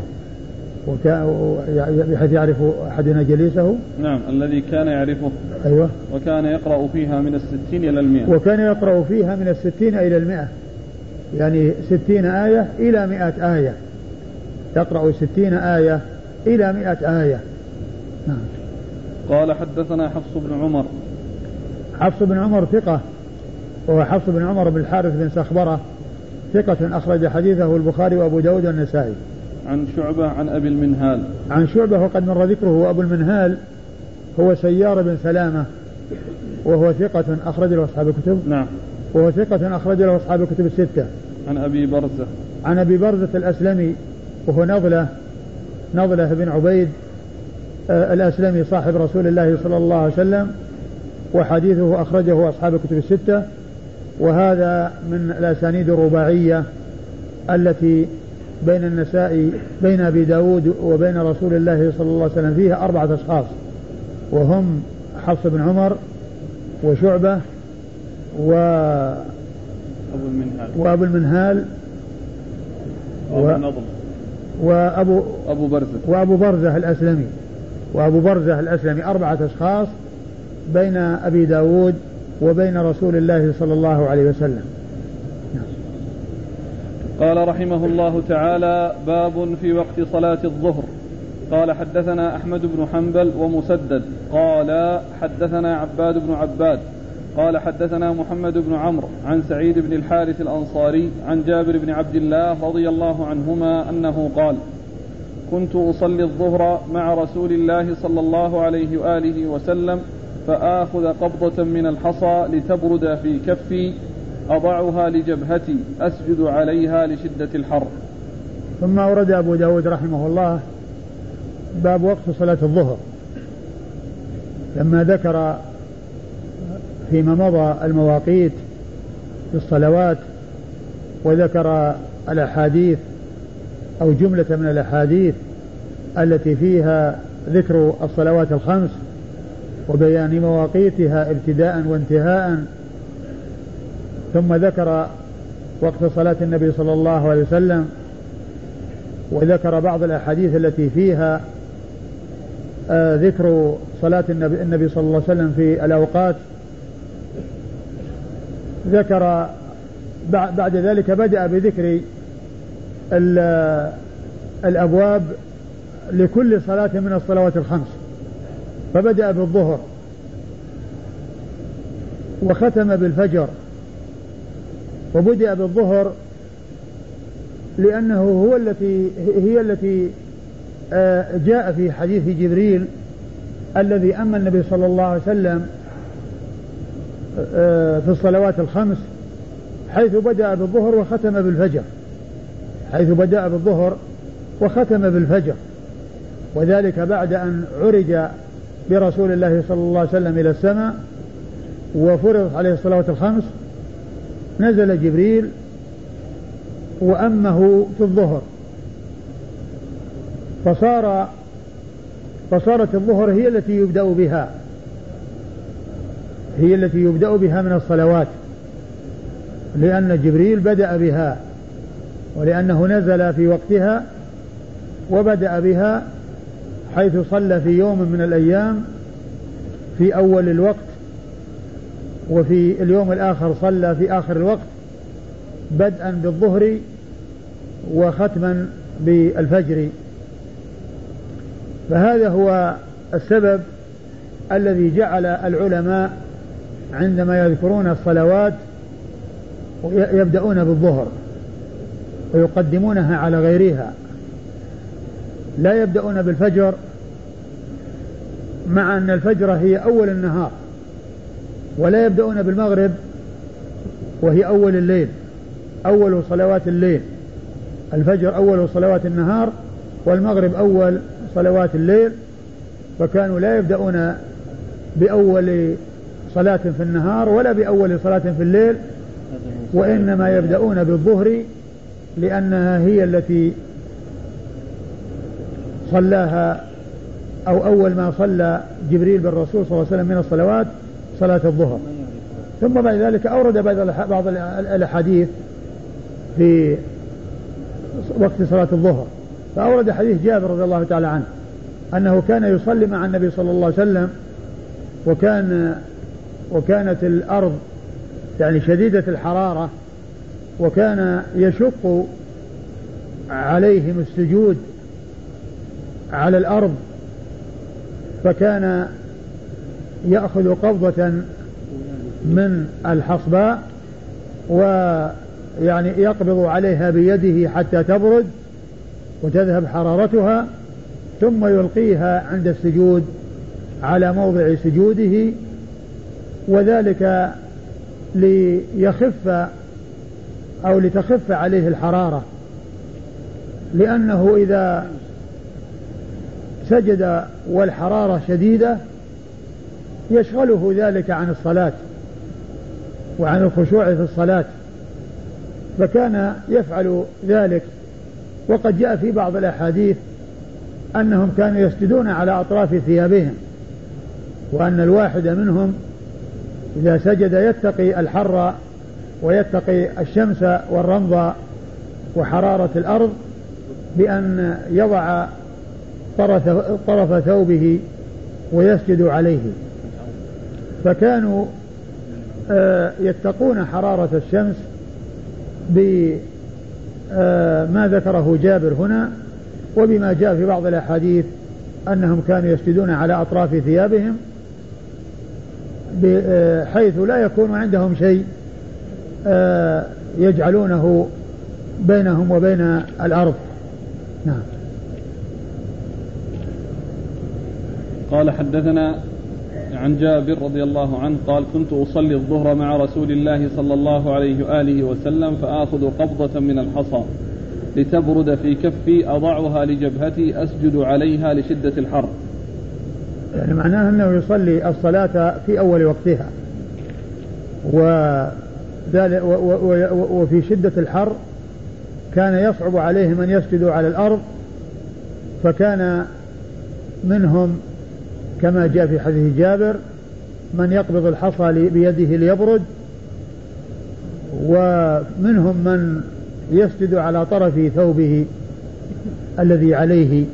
بحيث يعرف أحدنا جليسه. نعم الذي كان يعرفه. أيوة. وكان يقرأ فيها من الستين إلى المئة. وكان يقرأ فيها من الستين إلى المئة، يعني ستين آية إلى مئة آية، يقرأ ستين آية إلى مئة آية. نعم. قال حدثنا حفص بن عمر. حفص بن عمر ثقة، وهو حفص بن عمر بن الحارث بن سخبرة ثقة أخرج حديثه البخاري وأبو داود والنسائي. عن شعبة عن أبي المنهال. عن شعبة وقد مر ذكره. وأبو المنهال هو سيار بن سلامة وهو ثقة أخرج له أصحاب الكتب. نعم. وهو ثقة أخرج له أصحاب الكتب الستة. عن أبي برزة. عن أبي برزة الأسلمي وهو نضلة نضلة بن عبيد آه الأسلمي صاحب رسول الله صلى الله عليه وسلم، وحديثه أخرجه أصحاب الكتب الستة، وهذا من الأسانيد الرباعية التي بين النسائي بين أبي داود وبين رسول الله صلى الله عليه وسلم فيها أربعة أشخاص، وهم حفص بن عمر وشعبة و أبو المنهال وأبو المنهال و... وأبو أبو برزة وأبو برزة الأسلمي وأبو برزة الأسلمي أربعة أشخاص بين أبي داود وبين رسول الله صلى الله عليه وسلم. قال رحمه الله تعالى: باب في وقت صلاة الظهر. قال حدثنا أحمد بن حنبل ومسدد قال حدثنا عباد بن عباد قال حدثنا محمد بن عمرو عن سعيد بن الحارث الأنصاري عن جابر بن عبد الله رضي الله عنهما أنه قال: كنت أصلي الظهر مع رسول الله صلى الله عليه وآله وسلم فآخذ قبضة من الحصى لتبرد في كفي أضعها لجبهتي أسجد عليها لشدة الحر. ثم أورد أبو داود رحمه الله باب وقت صلاة الظهر، لما ذكر فيما مضى المواقيت في الصلوات وذكر الأحاديث أو جملة من الأحاديث التي فيها ذكر الصلوات الخمس وبيان مواقيتها ابتداء وانتهاء، ثم ذكر وقت صلاة النبي صلى الله عليه وسلم وذكر بعض الأحاديث التي فيها آه ذكر صلاة النبي, النبي صلى الله عليه وسلم في الأوقات. ذكر بعد ذلك بدأ بذكر الأبواب لكل صلاة من الصلوات الخمس، فبدأ بالظهر وختم بالفجر. وبدأ بالظهر لأنه هو التي هي التي جاء في حديث جبريل الذي أما النبي صلى الله عليه وسلم في الصلوات الخمس، حيث بدأ بالظهر وختم بالفجر حيث بدأ بالظهر وختم بالفجر وذلك بعد أن عرج برسول الله صلى الله عليه وسلم إلى السماء وفرض عليه الصلوات الخمس، نزل جبريل وأمه في الظهر، فصار فصارت الظهر هي التي يبدأ بها هي التي يبدأ بها من الصلوات، لأن جبريل بدأ بها ولأنه نزل في وقتها وبدأ بها، حيث صلى في يوم من الأيام في أول الوقت، وفي اليوم الآخر صلى في آخر الوقت، بدءا بالظهر وختما بالفجر. فهذا هو السبب الذي جعل العلماء عندما يذكرون الصلوات يبدأون بالظهر ويقدمونها على غيرها، لا يبدأون بالفجر، مع أن الفجر هي أول النهار، ولا يبدأون بالمغرب وهي أول الليل، أول صلوات الليل. الفجر أول صلوات النهار والمغرب أول صلوات الليل، فكانوا لا يبدأون بأول صلاة في النهار ولا بأول صلاة في الليل، وإنما يبدأون بالظهر لأنها هي التي صلاها أو أول ما صلى جبريل بالرسول صلى الله عليه وسلم من الصلوات صلاة الظهر. ثم بعد ذلك أورد بعض الأحاديث في وقت صلاة الظهر، فأورد حديث جابر رضي الله تعالى عنه أنه كان يصلي مع النبي صلى الله عليه وسلم، وكان وكانت الأرض يعني شديدة الحرارة، وكان يشق عليهم السجود على الأرض، فكان يأخذ قبضة من الحصباء ويعني يقبض عليها بيده حتى تبرد وتذهب حرارتها، ثم يلقيها عند السجود على موضع سجوده، وذلك ليخف أو لتخف عليه الحرارة، لأنه إذا سجد والحرارة شديدة يشغله ذلك عن الصلاة وعن الخشوع في الصلاة، فكان يفعل ذلك. وقد جاء في بعض الأحاديث أنهم كانوا يسجدون على أطراف ثيابهم، وأن الواحد منهم إذا سجد يتقي الحر ويتقي الشمس والرمض وحرارة الأرض بأن يضع طرف, طرف ثوبه ويسجد عليه. فكانوا يتقون حرارة الشمس بما ذكره جابر هنا، وبما جاء في بعض الأحاديث أنهم كانوا يسجدون على أطراف ثيابهم بحيث لا يكون عندهم شيء يجعلونه بينهم وبين الأرض. نعم. قال حدثنا عن جابر رضي الله عنه قال كنت أصلي الظهر مع رسول الله صلى الله عليه وآله وسلم فآخذ قبضة من الحصى لتبرد في كفي أضعها لجبهتي أسجد عليها لشدة الحر. يعني معناه أنه يصلي الصلاة في أول وقتها، وفي شدة الحر كان يصعب عليهم أن يسجدوا على الأرض، فكان منهم كما جاء في حديث جابر من يقبض الحصى بيده ليبرد، ومنهم من يسجد على طرف ثوبه الذي عليه.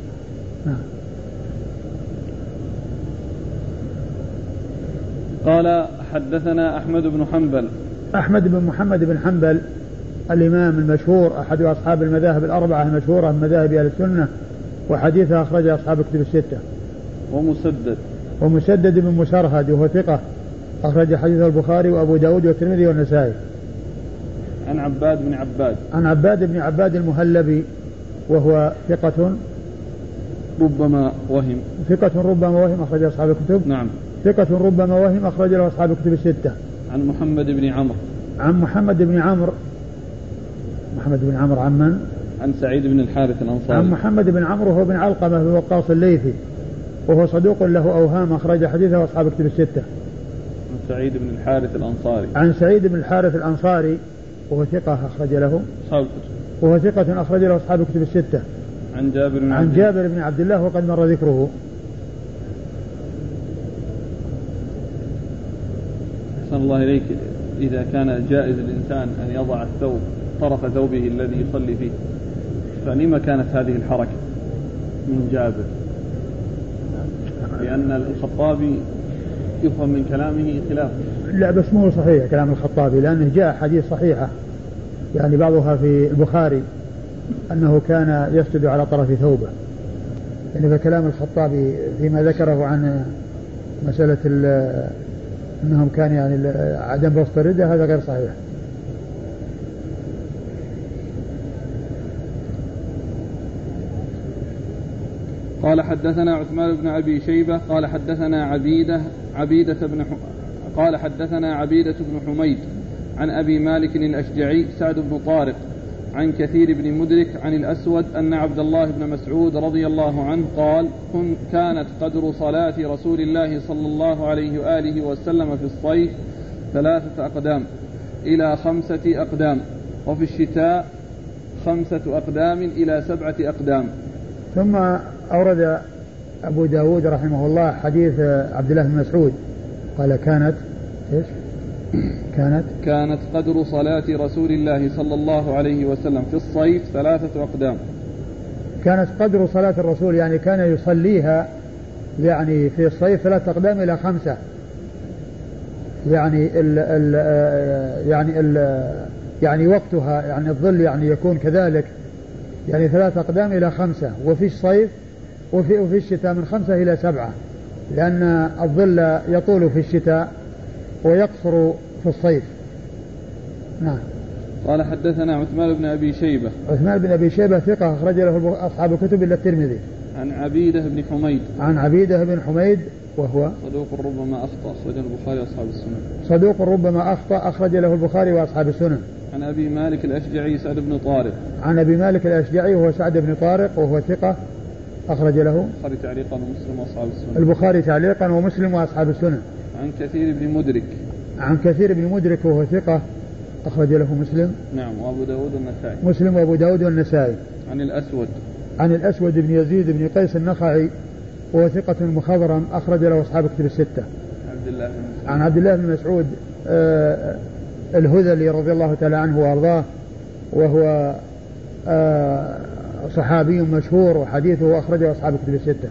قال حدثنا أحمد بن حنبل. أحمد بن محمد بن حنبل الإمام المشهور أحد أصحاب المذاهب الأربعة المشهورة من مذاهب أهل السنة، وحديثه أخرج أصحاب الكتب الستة. ومسدد ومسدد بن مسرهد وهو ثقة أخرج حديث البخاري وأبو داود والترمذي والنسائي. عن عباد بن عباد عن عباد بن عباد المهلبي وهو ثقة ربما وهم ثقة ربما وهم أخرج أصحاب الكتب. نعم. ثقة ربما وهم أخرج له أصحاب الكتب الستة. عن محمد بن عمرو عن محمد بن عمرو محمد بن عمرو عن من؟ عن سعيد بن الحارث الأنصاري. عن محمد بن عمرو هو بن علقمة بن وقاص الليثي وهو صدوق له أوهام أخرج حديثه أصحاب الكتب الستة. عن سعيد بن الحارث الأنصاري عن سعيد بن الحارث الأنصاري وهو ثقة أخرج له أصحاب الكتب وهو ثقة أخرج له أصحاب الكتب الستة. عن جابر بن عن جابر بن عبد الله وقد مر ذكره. أحسن الله إليك، إذا كان جائز الإنسان أن يضع الثوب طرف ثوبه الذي يصلي فيه، فلما كانت هذه الحركة من جابر؟ لأن الخطابي يفهم من كلامه خلاف. لا بس مو صحيح كلام الخطابي، لأنه جاء حديث صحيحة يعني بعضها في البخاري أنه كان يسجد على طرف ثوبه، يعني فكلام الخطابي فيما ذكره عن مسألة أنهم كان يعني عدم بسط الردة هذا غير صحيح. قال حدثنا عثمان بن أبي شيبة قال حدثنا عبيدة عبيدة بن ح... قال حدثنا عبيدة بن حميد عن أبي مالك الأشجعي سعد بن طارق عن كثير بن مدرك عن الأسود أن عبد الله بن مسعود رضي الله عنه قال كن كانت قدر صلاة رسول الله صلى الله عليه وآله وسلم في الصيف ثلاثة أقدام إلى خمسة أقدام، وفي الشتاء خمسة أقدام إلى سبعة أقدام. ثم أورد أبو داود رحمه الله حديث عبد الله بن مسعود قال كانت إيش؟ كانت كانت قدر صلاة رسول الله صلى الله عليه وسلم في الصيف ثلاثة أقدام. كانت قدر صلاة الرسول يعني كان يصليها يعني في الصيف ثلاثة أقدام إلى خمسة، يعني ال ال يعني ال يعني وقتها يعني الظل يعني يكون كذلك يعني ثلاثة أقدام إلى خمسة، وفي الصيف وفي, وفي الشتاء من خمسة إلى سبعة، لأن الظل يطول في الشتاء ويقصر في الصيف. نعم. قال حدثنا عثمان بن أبي شيبة عثمان بن أبي شيبة ثقة أخرج له أصحاب الكتب إلا الترمذي. عن عبيدة بن حميد عن عبيدة بن حميد وهو صدوق ربما أخطأ أخرج له البخاري وأصحاب السنن. صدوق ربما أخطأ أخرج له البخاري وأصحاب السنن. عن أبي مالك الأشجعي سعد بن طارق عن أبي مالك الأشجعي وهو سعد بن طارق وهو ثقة أخرج له البخاري تعليقا ومسلم وأصحاب السنن. البخاري تعليقا ومسلم وأصحاب السنن. عن كثير بن مدرك عن كثير بن مدرك وهو ثقة أخرج له مسلم. نعم. وأبو داود والنسائي. مسلم وأبو داود والنسائي. عن الأسود عن الأسود بن يزيد بن قيس النخعي وهو ثقة مخضرم أخرج له أصحاب كتب الستة. عبد الله بن مسعود. عن عبد الله بن مسعود آه الهذلي رضي الله تعالى عنه وأرضاه، وهو آه صحابي مشهور وحديثه أخرجه أصحاب كتب الستة.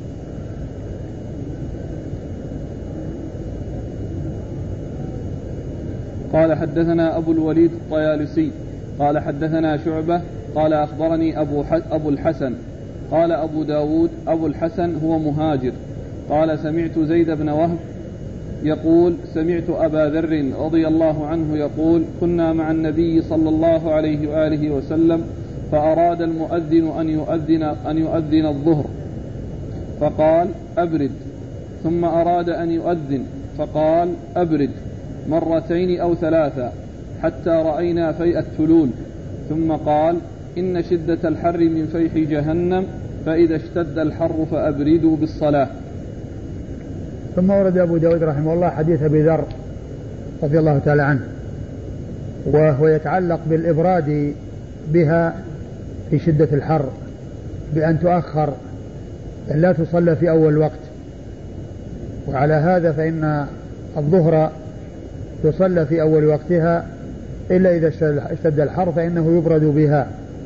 قال حدثنا أبو الوليد الطيالسي قال حدثنا شعبة قال أخبرني أبو, أبو الحسن قال أبو داود أبو الحسن هو مهاجر قال سمعت زيد بن وهب يقول سمعت أبا ذر رضي الله عنه يقول كنا مع النبي صلى الله عليه وآله وسلم فأراد المؤذن أن يؤذن, أن يؤذن الظهر فقال أبرد، ثم أراد أن يؤذن فقال أبرد مرتين أو ثلاثة حتى رأينا فيء التلول، ثم قال إن شدة الحر من فيح جهنم فإذا اشتد الحر فأبردوا بالصلاة. ثم ورد أبو داود رحمه الله حديث أبي ذر رضي الله تعالى عنه، وهو يتعلق بالإبراد بها في شدة الحر بأن تؤخر لا تصلى في أول وقت، وعلى هذا فإن الظهر تصلى في أول وقتها إلا إذا اشتد الحر فإنه يبرد بها،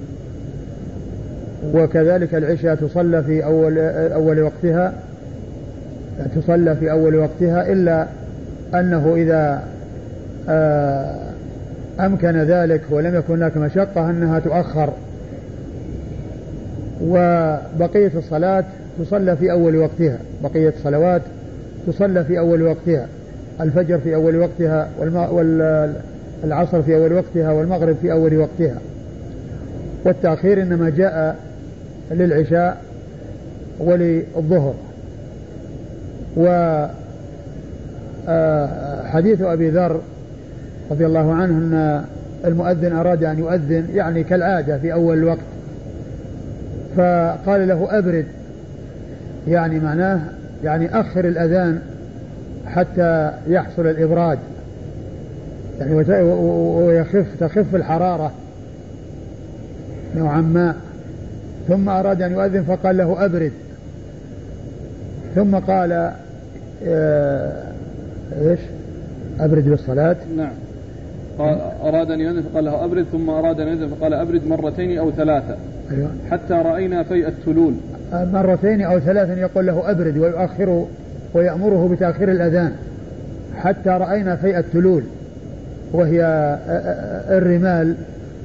وكذلك العشاء تصلى في أول, أول وقتها تصلى في أول وقتها إلا أنه إذا أمكن ذلك ولم يكن هناك مشقة أنها تؤخر، وبقية الصلاة تصلى في أول وقتها، بقية الصلوات تصلى في أول وقتها، الفجر في أول وقتها، والعصر في أول وقتها، والمغرب في أول وقتها، والتأخير إنما جاء للعشاء وللظهر. وحديث أبي ذر رضي الله عنه أن المؤذن أراد أن يؤذن يعني كالعادة في أول الوقت، فقال له أبرد، يعني معناه يعني أخر الأذان حتى يحصل الإبراد، يعني ويخف تخف الحرارة نوعا ما. ثم أراد أن يؤذن فقال له أبرد، ثم قال إيش أبرد بالصلاة. نعم، قال أراد أن يؤذن فقال له أبرد، ثم أراد أن يؤذن فقال أبرد مرتين أو ثلاثة. أيوة. حتى رأينا فيء التلول. مرتين أو ثلاثا يقول له أبرد ويؤخر ويأمره بتأخير الأذان حتى رأينا فيء التلول، وهي الرمال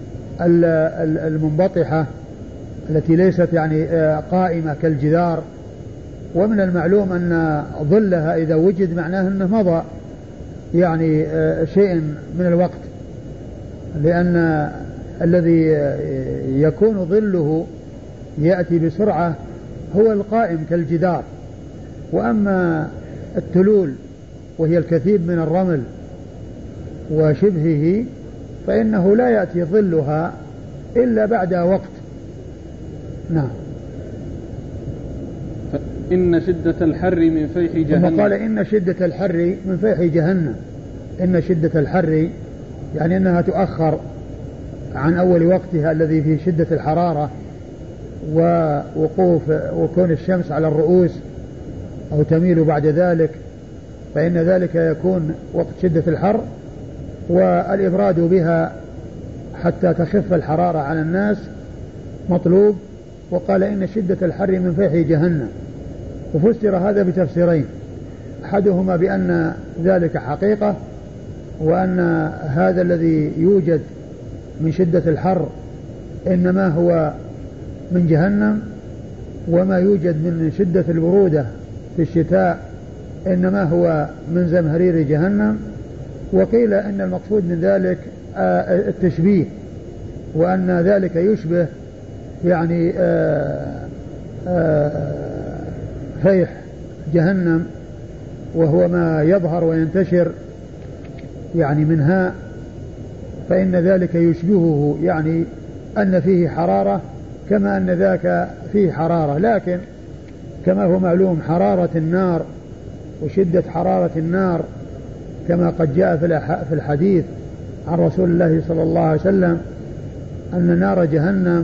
المنبطحة التي ليست يعني قائمة كالجدار، ومن المعلوم أن ظلها إذا وجد معناه أنه مضى يعني شيء من الوقت، لأن الذي يكون ظله يأتي بسرعة هو القائم كالجدار، وأما التلول وهي الكثيب من الرمل وشبهه فإنه لا يأتي ظلها إلا بعد وقت. نعم. إن شدة الحر من فيح جهنم. ثم قال إن شدة الحر من فيح جهنم، إن شدة الحر يعني أنها تؤخر عن أول وقتها الذي فيه شدة الحرارة ووقوف وكون الشمس على الرؤوس أو تميل بعد ذلك، فإن ذلك يكون وقت شدة الحر، والإبراد بها حتى تخف الحرارة على الناس مطلوب. وقال إن شدة الحر من فيح جهنم، وفسر هذا بتفسيرين، أحدهما بأن ذلك حقيقة، وأن هذا الذي يوجد من شدة الحر إنما هو من جهنم، وما يوجد من شدة البرودة في الشتاء إنما هو من زمهرير جهنم. وقيل إن المقصود من ذلك التشبيه، وأن ذلك يشبه يعني فيح جهنم، وهو ما يظهر وينتشر يعني منها، فإن ذلك يشبهه، يعني أن فيه حرارة كما أن ذاك فيه حرارة، لكن كما هو معلوم حرارة النار وشدة حرارة النار كما قد جاء في الحديث عن رسول الله صلى الله عليه وسلم أن نار جهنم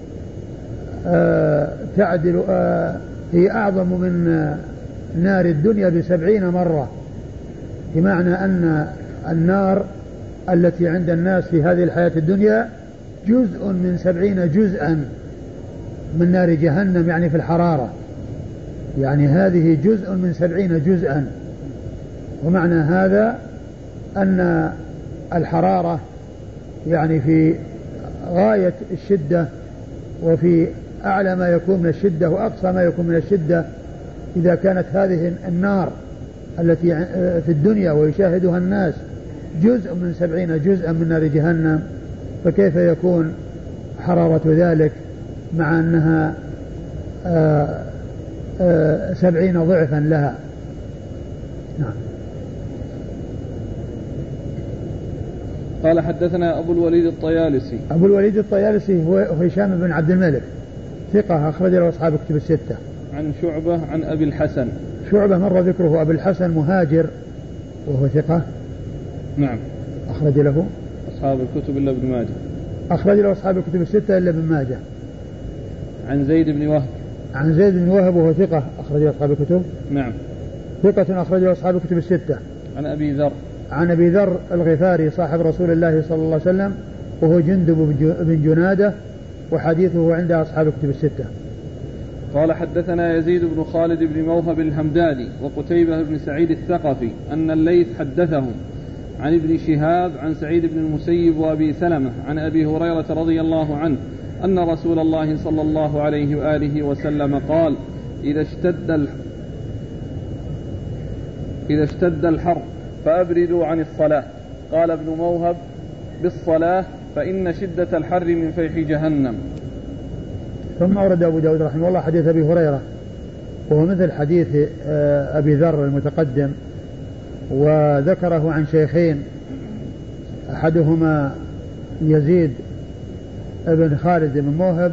آه تعدل آه هي أعظم من نار الدنيا بسبعين مرة، بمعنى أن النار التي عند الناس في هذه الحياة الدنيا جزء من سبعين جزءا من نار جهنم، يعني في الحرارة، يعني هذه جزء من سبعين جزءا. ومعنى هذا أن الحرارة يعني في غاية الشدة، وفي أعلى ما يكون من الشدة وأقصى ما يكون من الشدة. إذا كانت هذه النار التي في الدنيا ويشاهدها الناس جزء من سبعين جزءا من نار جهنم، فكيف يكون حرارة ذلك مع أنها آآ آآ سبعين ضعفا لها. نعم. قال حدثنا أبو الوليد الطيالسي. أبو الوليد الطيالسي هو هشام بن عبد الملك، ثقة أخرج له أصحاب الكتب الستة. عن شعبة عن أبي الحسن. شعبة مر ذكره. أبي الحسن مهاجر وهو ثقة. نعم. أخرج له أصحاب الكتب إلا ابن ماجه. أخرج له أصحاب الكتب الستة إلا ابن ماجه. عن زيد بن وهب. عن زيد بن وهب وهو ثقة أخرج له أصحاب الكتب. نعم. ثقة أخرج له أصحاب الكتب الستة. عن أبي ذر. عن أبي ذر الغفاري صاحب رسول الله صلى الله عليه وسلم، وهو جندب بن جنادة، وحديثه عند أصحاب الكتب الستة. قال حدثنا يزيد بن خالد بن موهب الهمداني وقتيبة بن سعيد الثقفي أن الليث حدثهم عن ابن شهاب عن سعيد بن المسيب وأبي سلمة عن أبي هريرة رضي الله عنه أن رسول الله صلى الله عليه وآله وسلم قال إذا اشتد ال... إذا اشتد الحر فأبردوا عن الصلاة. قال ابن موهب بالصلاة فإن شدة الحر من فيح جهنم. ثم أورد أبو داود رحمه الله حديث أبي هريرة وهو مثل حديث أبي ذر المتقدم، وذكره عن شيخين أحدهما يزيد ابن خالد بن موهب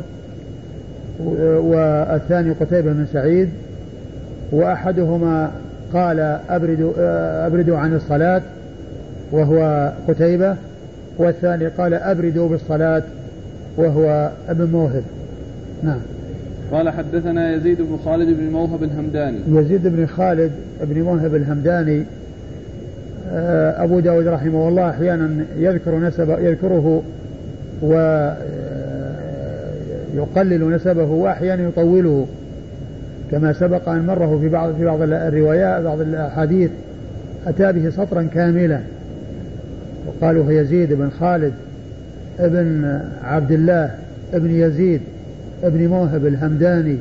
والثاني قتيبة بن سعيد، وأحدهما قال أبردوا, أبردوا عن الصلاة وهو قتيبة، والثاني قال أبردوا بالصلاة وهو ابن موهب. نعم. قال حدثنا يزيد بن خالد بن موهب الهمداني. يزيد بن خالد بن موهب الهمداني أبو داود رحمه الله أحيانا يذكر نسبه يذكره ويقلل نسبه وأحيانا يطوله، كما سبق أن مره في بعض في بعض الروايات بعض الأحاديث أتى به سطرا كاملا وقالوا يزيد بن خالد ابن عبد الله ابن يزيد ابن موهب الهمداني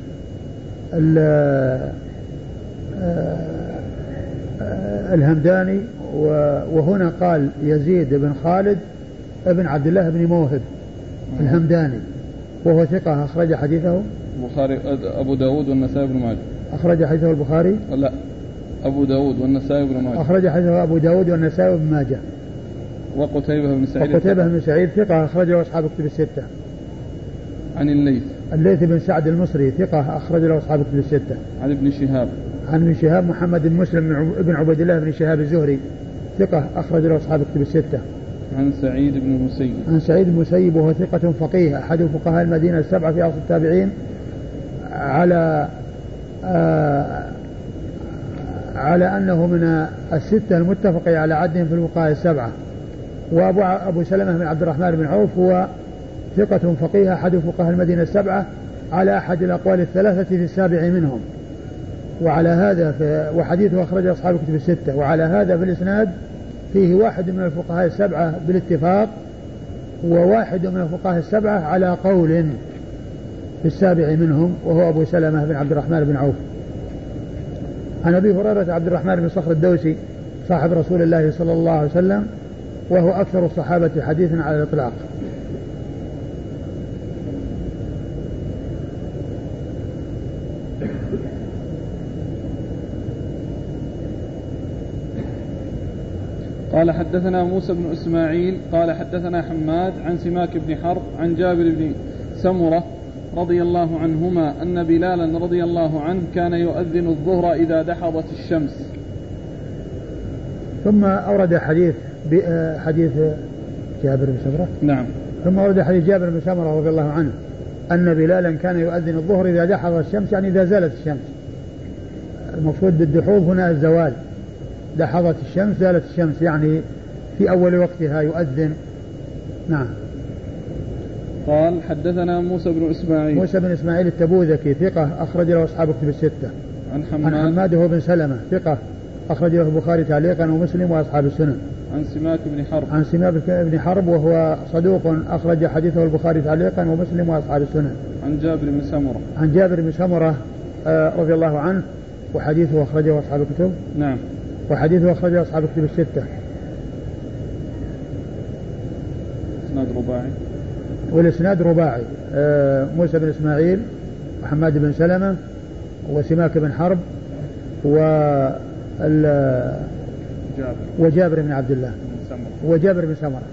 الهمداني، وهنا قال يزيد بن خالد ابن عبد الله بن موهب الهمداني وهو ثقة أخرج حديثه البخاري أبو داود والنسائي بن ماجه. أخرج حديثه البخاري؟ لا، أبو داود والنسائي بن ماجه. أخرج حديثه أبو داود والنسائي بن ماجه. وقتيبة بن سعيد. وقتيبة بن سعيد ثقة أخرجه أصحاب الكتب الستة. عن الليث. الليث بن سعد المصري ثقة أخرج له أصحاب الكتب الستة. عن ابن شهاب. عن ابن شهاب محمد بن مسلم بن عبيد الله بن شهاب الزهري ثقة أخرج له أصحاب الكتب الستة. عن سعيد بن المسيب. عن سعيد بن المسيب وهو ثقة فقيه أحد فقهاء المدينة السبعة في أصل التابعين على آه على أنه من الستة المتفق على عدهم في الفقهاء السبعة. وأبو أبو سلمة بن عبد الرحمن بن عوف هو ثقة فقيه أحد فقهاء المدينة السبعة على أحد الأقوال الثلاثة في السابع منهم. وعلى هذا وحديثه أخرج أصحاب الكتب الستة. وعلى هذا في الإسناد فيه واحد من الفقهاء السبعة بالاتفاق وواحد من الفقهاء السبعة على قول في السابع منهم وهو أبو سلمة بن عبد الرحمن بن عوف. عن أبي هريرة عبد الرحمن بن صخر الدوسي صاحب رسول الله صلى الله عليه وسلم وهو أكثر الصحابة حديثا على الإطلاق. قال حدثنا موسى بن إسماعيل قال حدثنا حماد عن سماك بن حرب عن جابر بن سمرة رضي الله عنهما أن بلالا رضي الله عنه كان يؤذن الظهر إذا دحضت الشمس. ثم أورد حديث حديث جابر بن سمرة. نعم. ثم أورد حديث جابر بن سمرة رضي الله عنه أن بلالا كان يؤذن الظهر إذا دحضت الشمس، يعني إذا زالت الشمس. المقصود بالدحوض هنا الزوال، دحضت الشمس زالت الشمس يعني في أول وقتها يؤذن. نعم. قال حدثنا موسى بن إسماعيل. موسى بن إسماعيل التبوذكي ثقة أخرج له أصحاب الكتب الستة. عن حماد. عن حماد هو بن سلمة ثقة أخرج له البخاري تعليقا ومسلم وأصحاب السنن. عن سماك بن حرب. عن سماك بن حرب وهو صدوق أخرج حديثه البخاري تعليقا ومسلم وأصحاب السنن. عن جابر بن سمرة. عن جابر بن سمرة آه رضي الله عنه وحديثه أخرجه أصحاب الكتب. نعم. وحديثه أخرجه أصحاب الكتب الستة. إسناد رباعي. والإسناد رباعي آه موسى بن إسماعيل وحماد بن سلمة وسماك بن حرب جابر. وجابر بن عبد الله وجابر بن سمرة.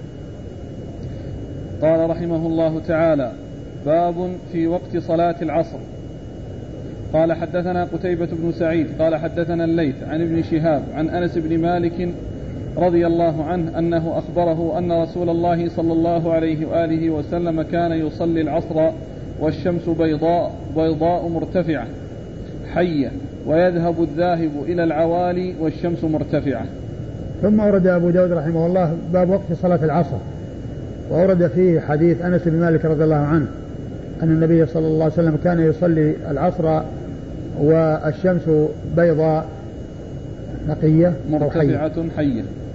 قال رحمه الله تعالى باب في وقت صلاة العصر. قال حدثنا قتيبة بن سعيد قال حدثنا الليث عن ابن شهاب عن أنس بن مالك رضي الله عنه أنه أخبره أن رسول الله صلى الله عليه وآله وسلم كان يصلي العصر والشمس بيضاء بيضاء مرتفعة حية ويذهب الذاهب إلى العوالي والشمس مرتفعة. ثم أورد أبو داود رحمه الله باب وقت صلاة العصر، وأورد فيه حديث أنس بن مالك رضي الله عنه أن النبي صلى الله عليه وسلم كان يصلي العصر والشمس بيضاء نقية مرتفعة حية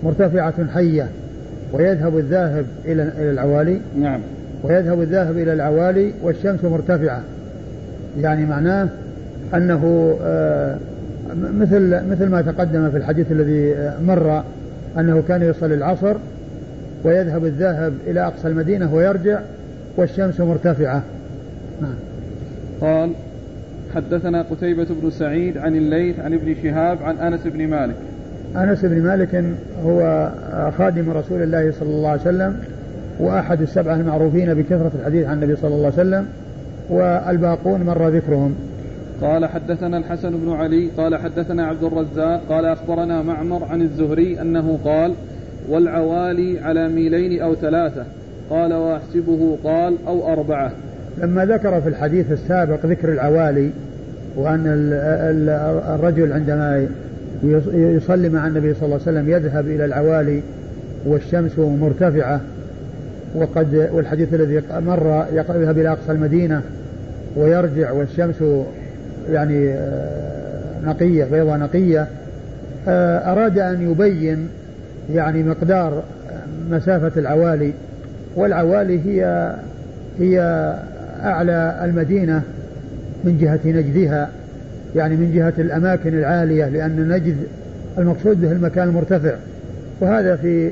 مرتفعة حية ويذهب الذاهب إلى إلى العوالي. نعم. ويذهب الذاهب إلى العوالي والشمس مرتفعة، يعني معناه أنه مثل مثل ما تقدم في الحديث الذي مر أنه كان يصلي العصر ويذهب الذاهب إلى أقصى المدينة ويرجع والشمس مرتفعة. نعم. قال حدثنا قتيبة بن سعيد عن الليث عن ابن شهاب عن أنس بن مالك. أنس بن مالك هو خادم رسول الله صلى الله عليه وسلم وأحد السبعة المعروفين بكثرة الحديث عن النبي صلى الله عليه وسلم، والباقون مر ذكرهم. قال حدثنا الحسن بن علي قال حدثنا عبد الرزاق قال أخبرنا معمر عن الزهري أنه قال والعوالي على ميلين أو ثلاثة، قال واحسبه قال أو أربعة. لما ذكر في الحديث السابق ذكر العوالي وأن الرجل عندما يصلي مع النبي صلى الله عليه وسلم يذهب إلى العوالي والشمس مرتفعة، وقد والحديث الذي مر يذهب إلى أقصى المدينة ويرجع والشمس يعني نقية بيضة نقية، أراد أن يبين يعني مقدار مسافة العوالي. والعوالي هي هي أعلى المدينة من جهة نجدها، يعني من جهة الأماكن العالية، لأن نجد المقصود به المكان المرتفع، وهذا في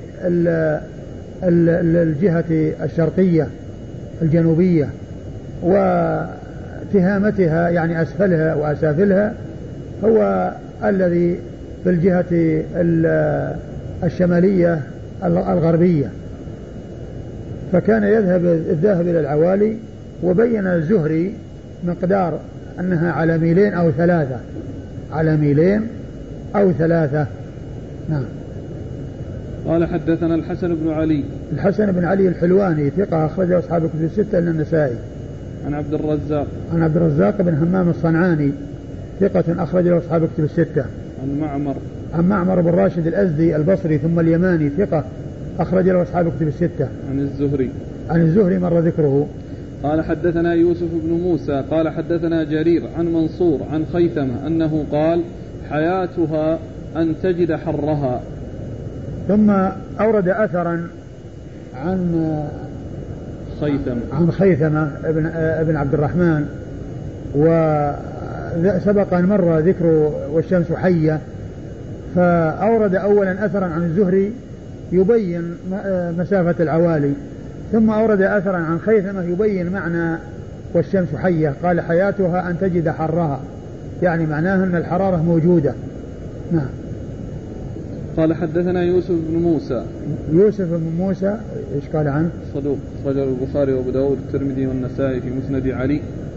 الجهة الشرقية الجنوبية، وتهامتها يعني أسفلها وأسافلها هو الذي في الجهة الشمالية الغربية. فكان يذهب الذاهب إلى العوالي، وبين الزهري مقدار أنها على ميلين أو ثلاثة، على ميلين أو ثلاثة. نعم. قال حدثنا الحسن بن علي. الحسن بن علي الحلواني ثقة أخرجه أصحاب الكتب الستة إلا النسائي. عن عبد الرزاق. عن عبد الرزاق بن همام الصنعاني ثقة أخرجه أصحاب الكتب الستة. عن معمر. عن معمر بن راشد الأزدي البصري ثم اليماني ثقة أخرج له أصحاب الكتب الستة. عن الزهري. عن الزهري مر ذكره. قال حدثنا يوسف بن موسى قال حدثنا جرير عن منصور عن خيثمة أنه قال حياتها أن تجد حرها. ثم أورد أثرا عن خيثمة عن خيثمة ابن, ابن عبد الرحمن، وسبق أن مر ذكر والشمس حية، فأورد أولا أثرا عن الزهري يبين مسافة العوالي، ثم أورد أثرا عن خيثمة يبين معنى والشمس حية، قال حياتها أن تجد حرها، يعني معناها أن الحرارة موجودة. نعم. قال حدثنا يوسف بن موسى. يوسف بن موسى إيش قال عنه؟ صدوق أخرجه البخاري وأبو داود والترمذي والنسائي في مسند علي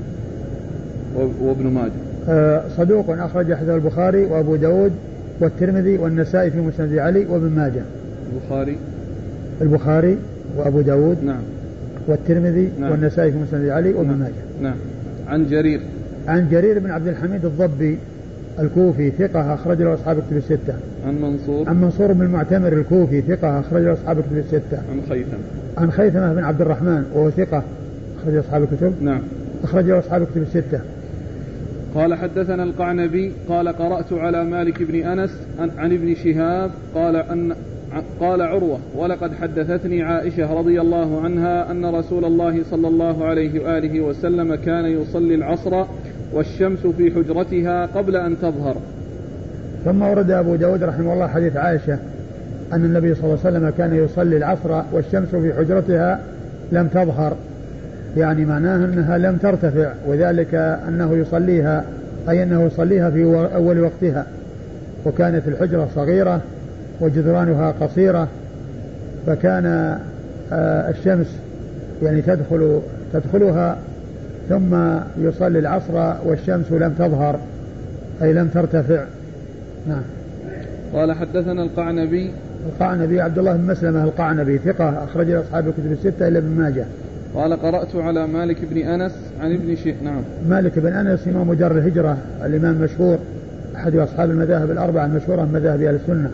وابن ماجه. أه صدوق أخرج حديث البخاري وأبو داود والترمذي والنسائي في مسند علي وابن ماجه. البخاري البخاري وأبو داود نعم والترمذي نعم والنسائي في مسند علي وابن نعم ماجه. نعم. عن جرير. عن جرير بن عبد الحميد الضبي الكوفي ثقة أخرج له أصحاب الكتب الستة. عن منصور. عن منصور بن المعتمر الكوفي ثقة أخرج له أصحاب الكتب الستة. عن خيثمة. عن خيثمة بن عبد الرحمن وهو ثقة أخرج له أصحاب الكتب. نعم. أخرج له أصحاب الكتب الستة. قال حدثنا القعنبي قال قرأت على مالك بن أنس عن ابن شهاب قال أن قال عروة ولقد حدثتني عائشة رضي الله عنها أن رسول الله صلى الله عليه وآله وسلم كان يصلي العصر والشمس في حجرتها قبل أن تظهر. ثم ورد أبو داود رحمه الله حديث عائشة أن النبي صلى الله عليه وسلم كان يصلي العصر والشمس في حجرتها لم تظهر، يعني معناها أنها لم ترتفع، وذلك أنه يصليها أي أنه يصليها في أول وقتها، وكانت الحجرة صغيرة وجدرانها قصيرة، فكان الشمس يعني تدخل تدخلها ثم يصلي العصر والشمس لم تظهر أي لم ترتفع. نعم. قال حدثنا القعنبي. القعنبي عبد الله بن مسلمة القعنبي ثقة أخرج أصحاب الكتب الستة إلا ابن ماجه. قال قرأت على مالك بن أنس عن ابن شهاب. نعم. مالك بن أنس إمام دار الهجرة الإمام المشهور أحد أصحاب المذاهب الأربعة المشهورة من مذاهب أهل السنة.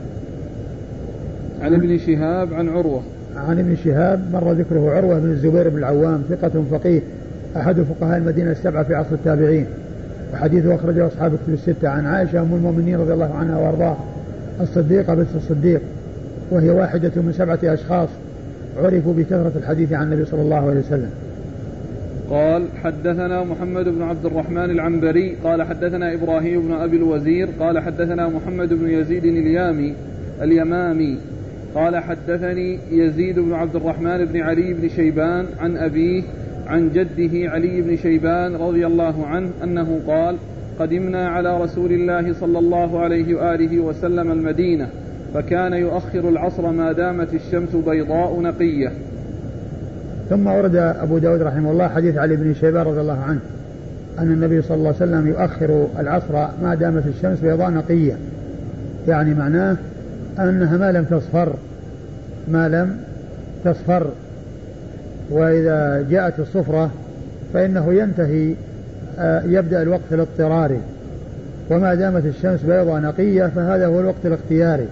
عن ابن شهاب عن عروة. عن ابن شهاب مر ذكره عروة بن الزبير بن العوام ثقة فقيه أحد فقهاء المدينة السبعة في عصر التابعين، وحديثه أخرجه أصحاب الكتب الستة. عن عائشة أم المؤمنين رضي الله عنها وأرضاها الصديقة بنت الصديق وهي واحدة من سبعة أشخاص عرفوا بكثرة الحديث عن النبي صلى الله عليه وسلم. قال حدثنا محمد بن عبد الرحمن العنبري قال حدثنا إبراهيم بن أبي الوزير قال حدثنا محمد بن يزيد اليامي اليمامي قال حدثني يزيد بن عبد الرحمن بن علي بن شيبان عن أبيه عن جده علي بن شيبان رضي الله عنه أنه قال قدمنا على رسول الله صلى الله عليه وآله وسلم المدينة فكان يؤخر العصر ما دامت الشمس بيضاء نقية. ثم ورد أبو داود رحمه الله حديث علي بن شيبان رضي الله عنه أن النبي صلى الله عليه وسلم يؤخر العصر ما دامت الشمس بيضاء نقية، يعني معناه أنها ما لم تصفر ما لم تصفر وإذا جاءت الصفرة فإنه ينتهي يبدأ الوقت الاضطراري، وما دامت الشمس بيضاء نقية فهذا هو الوقت الاختياري.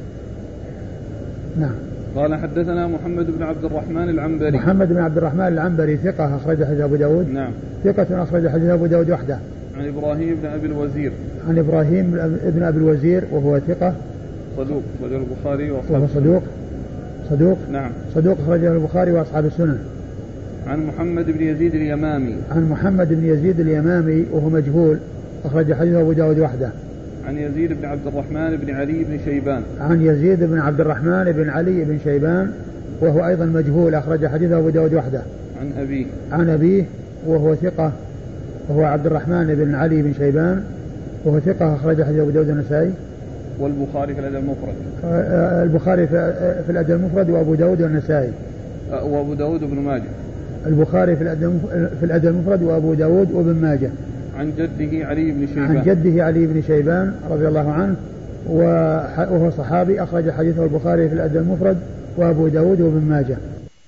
نعم. قال حدثنا محمد بن عبد الرحمن العنبري. محمد بن عبد الرحمن العنبري ثقة أخرج حديث أبو داود. نعم. ثقة أخرج حديث أبو داود وحده. عن إبراهيم بن أبي الوزير. عن إبراهيم بن أبي الوزير وهو ثقة صدوق أخرج البخاري وأصحاب صدوق صدوق نعم صدوق أخرجه البخاري وأصحاب السنن. عن محمد بن يزيد اليمامي. عن محمد بن يزيد اليمامي وهو مجهول أخرج حديث أبو داود وحده. عن يزيد بن عبد الرحمن بن علي بن شيبان. عن يزيد بن عبد الرحمن بن علي بن شيبان وهو أيضا مجهول أخرج حديث أبو داود وحده. عن أبيه. عن أبيه وهو ثقة وهو عبد الرحمن بن علي بن شيبان وهو ثقة أخرج حديث أبو داود النسائي والبخاري في الأدب المفرد. البخاري في الأدب المفرد وأبو داود والنسائي وأبو داود وابن ماجه. البخاري في الأدب في الأدب المفرد وأبو داود وابن ماجه. عن جده علي بن شيبان. عن جده علي بن شيبان رضي الله عنه وهو صحابي أخرج حديثه البخاري في الأدب المفرد وأبو داود وابن ماجه.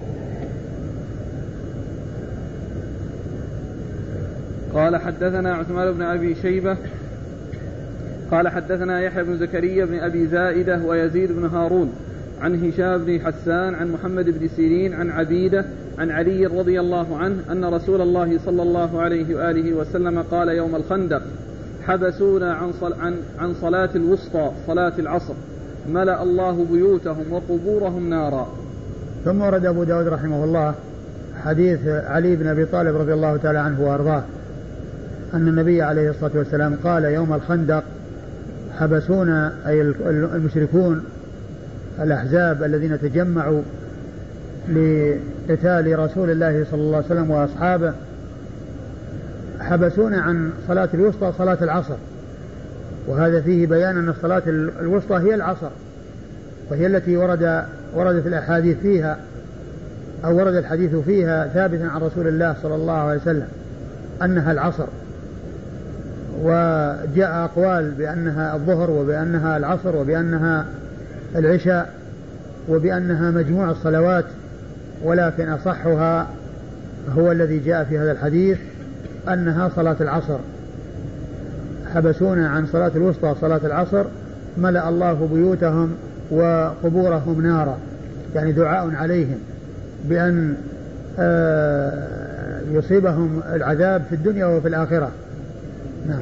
قال حدثنا عثمان بن أبي شيبة قال حدثنا يحيى بن زكريا بن أبي زائدة ويزيد بن هارون عن هشام بن حسان عن محمد بن سيرين عن عبيدة عن علي رضي الله عنه أن رسول الله صلى الله عليه وآله وسلم قال يوم الخندق حبسونا عن, صل عن, عن صلاة الوسطى صلاة العصر ملأ الله بيوتهم وقبورهم نارا. ثم ورد أبو داود رحمه الله حديث علي بن أبي طالب رضي الله تعالى عنه وأرضاه أن النبي عليه الصلاة والسلام قال يوم الخندق حبسونا أي المشركون الأحزاب الذين تجمعوا لقتال رسول الله صلى الله عليه وسلم وأصحابه حبسونا عن صلاة الوسطى صلاة العصر، وهذا فيه بيان أن الصلاة الوسطى هي العصر وهي التي ورد وردت الأحاديث فيها أو ورد الحديث فيها ثابتا عن رسول الله صلى الله عليه وسلم أنها العصر، وجاء أقوال بأنها الظهر وبأنها العصر وبأنها العشاء وبأنها مجموع الصلوات، ولكن أصحها هو الذي جاء في هذا الحديث أنها صلاة العصر. حبسونا عن صلاة الوسطى صلاة العصر ملأ الله بيوتهم وقبورهم نارا، يعني دعاء عليهم بأن يصيبهم العذاب في الدنيا وفي الآخرة. نعم.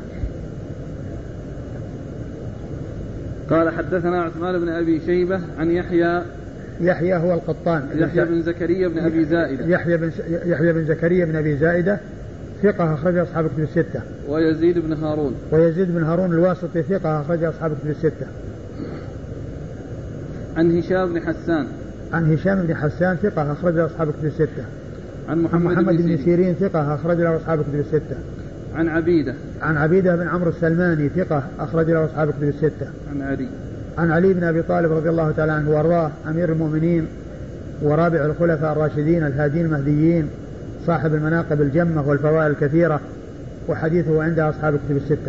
قال حدثنا عثمان بن أبي شيبة عن يحيى يحيى هو القطان يحيى بن زكريا بن أبي زائدة يحيى بن يحيى بن زكريا بن أبي زائدة ثقة أخرج أصحاب كتب الستة. ويزيد بن هارون ويزيد بن هارون الواسطي ثقة أخرج أصحاب كتب الستة. عن هشام بن حسان عن هشام بن حسان ثقة أخرج أصحاب كتب الستة. عن محمد, محمد بن سيرين ثقة أخرج له أصحاب كتب الستة. عن عبيدة عن عبيدة بن عمرو السلماني ثقة أخرج له أصحاب كتب الستة. عن علي عن علي بن أبي طالب رضي الله تعالى عنه وأرضاه أمير المؤمنين ورابع الخلفاء الراشدين الهادين المهديين صاحب المناقب الجمة والفوائد الكثيرة، وحديثه عند أصحاب كتب الستة.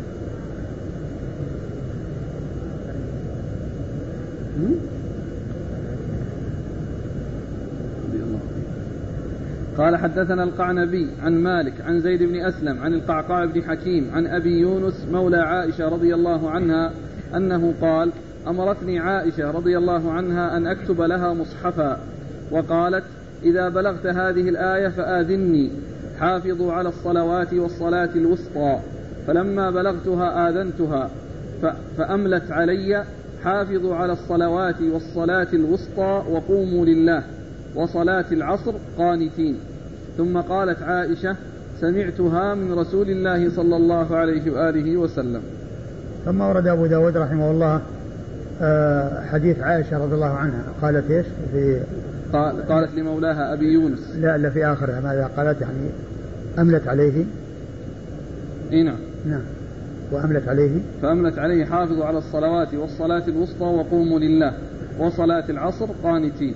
قال حدثنا القعنبي عن مالك عن زيد بن أسلم عن القعقاع بن حكيم عن أبي يونس مولى عائشة رضي الله عنها أنه قال أمرتني عائشة رضي الله عنها أن أكتب لها مصحفا، وقالت إذا بلغت هذه الآية فآذني حافظوا على الصلوات والصلاة الوسطى، فلما بلغتها آذنتها فأملت علي حافظوا على الصلوات والصلاة الوسطى وقوموا لله وصلاة العصر قانتين. ثم قالت عائشة سمعتها من رسول الله صلى الله عليه وآله وسلم. ثم ورد أبو داود رحمه الله حديث عائشة رضي الله عنها قالت إيش في قال قالت لمولاها أبي يونس لا لا في آخرها ماذا قالت يعني أملت عليه إيه نعم نعم وأملت عليه فأملت عليه حافظوا على الصلوات والصلاة الوسطى وقوموا لله وصلاة العصر قانتين.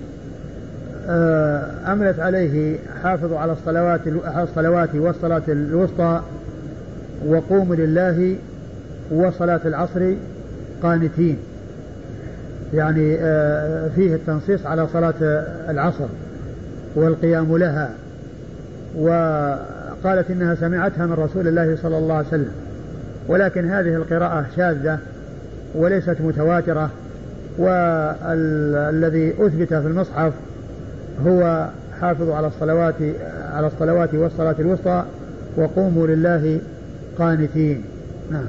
أملت عليه حافظوا على الصلوات الصلوات والصلاة الوسطى وقوموا لله وصلاة العصر قانتين، يعني فيه التنصيص على صلاة العصر والقيام لها. وقالت إنها سمعتها من رسول الله صلى الله عليه وسلم، ولكن هذه القراءة شاذة وليست متواترة، والذي أثبت في المصحف هو حافظوا على الصلوات على الصلوات والصلاة الوسطى وقوموا لله قانتين. نعم.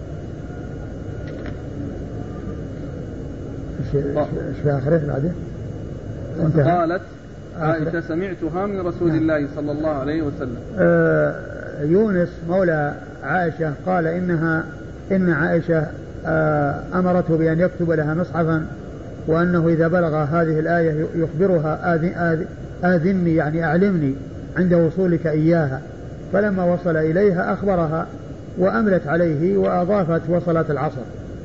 ايش في آخره بعده؟ قالت عائشة سمعتها من رسول نعم. الله صلى الله عليه وسلم. آه يونس مولى عائشة قال إنها إن عائشة آه أمرته بأن يكتب لها مصحفا، وأنه إذا بلغ هذه الآية يخبرها آذ آذني يعني أعلمني عند وصولك إياها. فلما وصل إليها أخبرها وأملت عليه وأضافت وصلت العصر،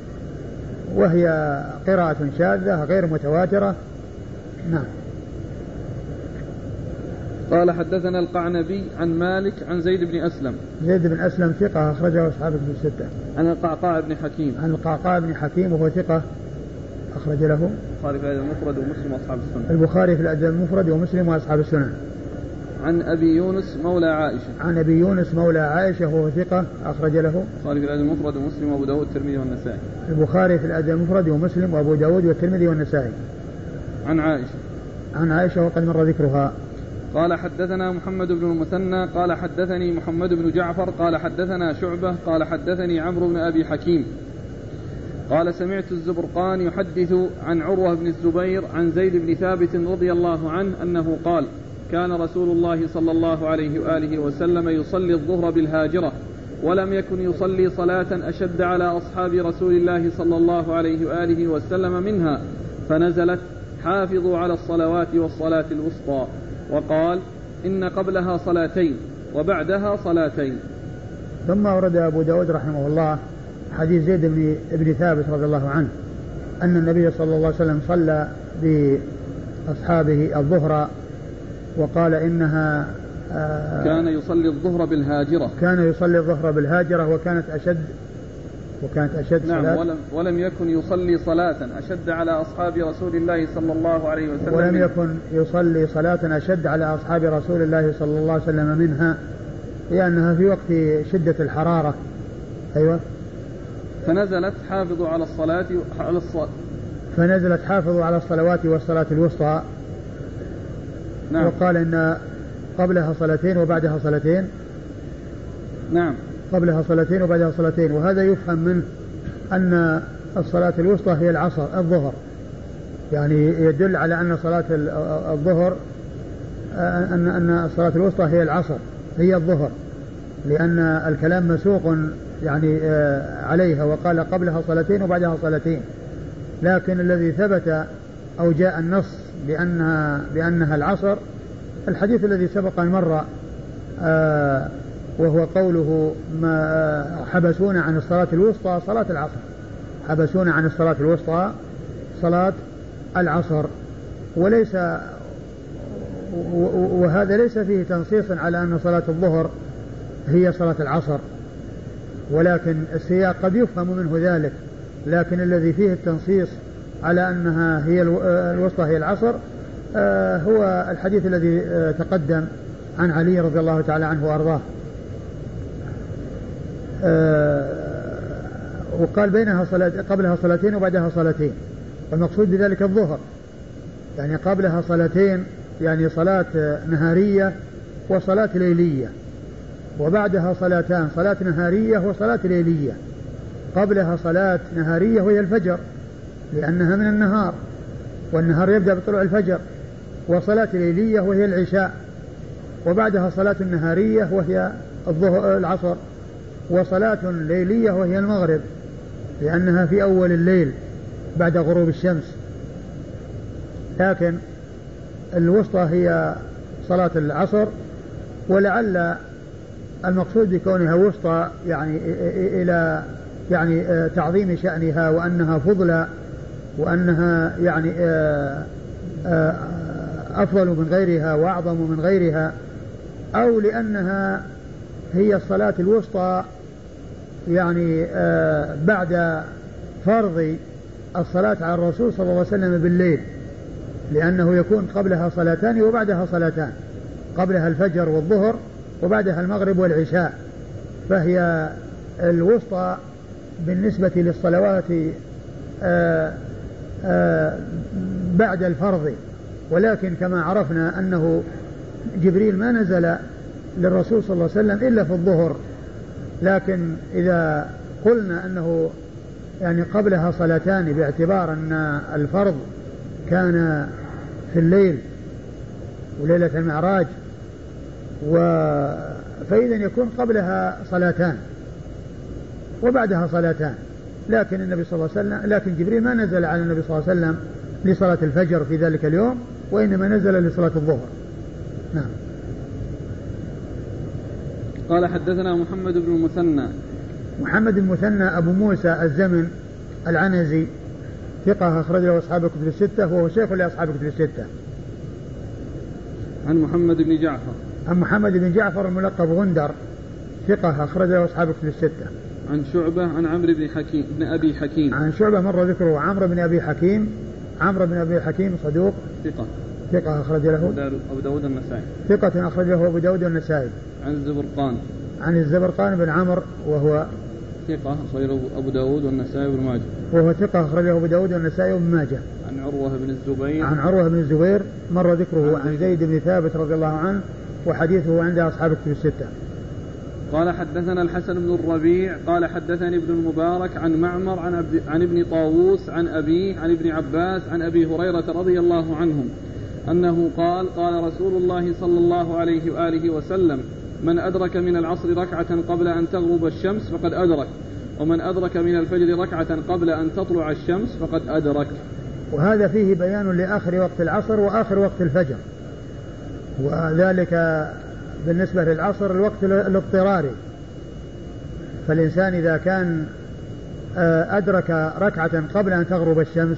وهي قراءة شاذة غير متواترة. نعم. قال حدثنا القعنبي عن مالك عن زيد بن أسلم. زيد بن أسلم ثقة أخرجه أصحاب الكتب الستة. عن القعقاع بن حكيم. عن القعقاع بن حكيم وهو ثقة أخرج له البخاري في الأدب المفرد ومسلم وأصحاب السنن. البخاري في الأدب المفرد ومسلم وأصحاب السنن. عن أبي يونس مولى عائشة. عن أبي يونس مولى عائشة وهو ثقة أخرج له البخاري في الأدب المفرد ومسلم وأبو داود والترمذي والنسائي. البخاري في الأدب المفرد ومسلم وأبو داود والترمذي والنسائي. عن عائشة. عن عائشة وقد مر ذكرها. قال حدثنا محمد بن المثنى قال حدثني محمد بن جعفر قال حدثنا شعبة قال حدثني عمرو بن أبي حكيم قال سمعت الزبرقان يحدث عن عروة بن الزبير عن زيد بن ثابت رضي الله عنه أنه قال كان رسول الله صلى الله عليه وآله وسلم يصلي الظهر بالهاجرة، ولم يكن يصلي صلاة أشد على أصحاب رسول الله صلى الله عليه وآله وسلم منها، فنزلت حافظوا على الصلوات والصلاة الوسطى، وقال إن قبلها صلاتين وبعدها صلاتين. ثم ورد أبو داود رحمه الله حديث زيد بن, بن ثابت رضي الله عنه أن النبي صلى الله عليه وسلم صلى بأصحابه الظهر، وقال إنها آه كان يصلي الظهر بالهاجرة. كان يصلي الظهر بالهاجرة وكانت أشد وكانت أشد نعم صلاة. ولم, ولم يكن يصلي صلاة أشد على أصحاب رسول الله صلى الله عليه وسلم ولم يكن يصلي صلاة أشد على أصحاب رسول الله صلى الله عليه وسلم منها، لأنها في وقت شدة الحرارة. أيوة. فنزلت حافظوا على الصلاة على الصلاة فنزلت حافظوا على الصلوات والصلاة الوسطى. نعم. وقال إن قبلها صلاتين وبعدها صلاتين. نعم. قبلها صلاتين وبعدها صلاتين، وهذا يفهم منه أن الصلاة الوسطى هي العصر الظهر، يعني يدل على أن صلاة الظهر أن أن الصلاة الوسطى هي العصر هي الظهر، لأن الكلام مسوق يعني عليها، وقال قبلها صلاتين وبعدها صلاتين. لكن الذي ثبت أو جاء النص بأنها بأنها العصر الحديث الذي سبق مر، آه وهو قوله ما حبسونا عن الصلاة الوسطى صلاة العصر، حبسونا عن الصلاة الوسطى صلاة العصر، وليس وهذا ليس فيه تنصيص على أن صلاة الظهر هي صلاة العصر، ولكن السياق قد يفهم منه ذلك، لكن الذي فيه التنصيص على أنها هي الوسطى هي العصر آه هو الحديث الذي آه تقدم عن علي رضي الله تعالى عنه وأرضاه. آه وقال بينها صلاة قبلها صلاتين وبعدها صلاتين، والمقصود بذلك الظهر، يعني قبلها صلاتين يعني صلاة نهارية وصلاة ليلية، وبعدها صلاتان صلاة نهارية وصلاة ليلية. قبلها صلاة نهارية وهي الفجر، لأنها من النهار، والنهار يبدأ بطلوع الفجر، وصلاة ليلية وهي العشاء، وبعدها صلاة نهارية وهي الظهر العصر، وصلاة ليلية وهي المغرب لأنها في أول الليل بعد غروب الشمس. لكن الوسطى هي صلاة العصر، ولعل المقصود بكونها وسطى يعني إلى يعني تعظيم شأنها وأنها فضلى وأنها يعني أفضل من غيرها وأعظم من غيرها، أو لأنها هي الصلاة الوسطى يعني بعد فرض الصلاة على الرسول صلى الله عليه وسلم بالليل، لأنه يكون قبلها صلاتان وبعدها صلاتان، قبلها الفجر والظهر وبعدها المغرب والعشاء، فهي الوسطى بالنسبة للصلوات آآ آآ بعد الفرض. ولكن كما عرفنا أنه جبريل ما نزل للرسول صلى الله عليه وسلم إلا في الظهر، لكن إذا قلنا أنه يعني قبلها صلاتان باعتبار أن الفرض كان في الليل وليلة المعراج، فإذا يكون قبلها صلاتان وبعدها صلاتان، لكن النبي صلى الله عليه وسلم لكن جبريل ما نزل على النبي صلى الله عليه وسلم لصلاة الفجر في ذلك اليوم، وإنما نزل لصلاة الظهر. نعم. قال حدثنا محمد بن المثنى. محمد بن المثنى أبو موسى الزمن العنزي ثقة أخرج له أصحاب الكتب الستة، وهو شيخ لأصحاب الكتب الستة. عن محمد بن جعفر. عن محمد بن جعفر الملقب غندر ثقة أخرج له أصحاب الكتب الستة. عن شعبة عن عمرو بن حكيم بن أبي حكيم. عن شعبة مر ذكره. عمرو بن أبي حكيم عمرو بن أبي حكيم صدوق ثقة ثقة أخرج له أبو داود النسائي. ثقة أخرج له أبو داود النسائي. عن الزبرقان عن الزبرقان بن عمرو وهو ثقة أخرجه أبو داود والنسائي وابن ماجه. وهو ثقة أخرجه أبو داود والنسائي وابن ماجه. عن عروة بن الزبير. عن عروة بن الزبير مر ذكره. عن زيد بن ثابت رضي الله عنه وحديثه عند أصحاب الكتب الستة. قال حدثنا الحسن بن الربيع قال حدثني ابن المبارك عن معمر عن, عبد عن ابن طاووس عن أبيه عن ابن عباس عن أبي هريرة رضي الله عنهم أنه قال قال رسول الله صلى الله عليه وآله وسلم: من أدرك من العصر ركعة قبل أن تغرب الشمس فقد أدرك، ومن أدرك من الفجر ركعة قبل أن تطلع الشمس فقد أدرك. وهذا فيه بيان لآخر وقت العصر وآخر وقت الفجر، وذلك بالنسبة للعصر الوقت الاضطراري، فالإنسان إذا كان أدرك ركعة قبل أن تغرب الشمس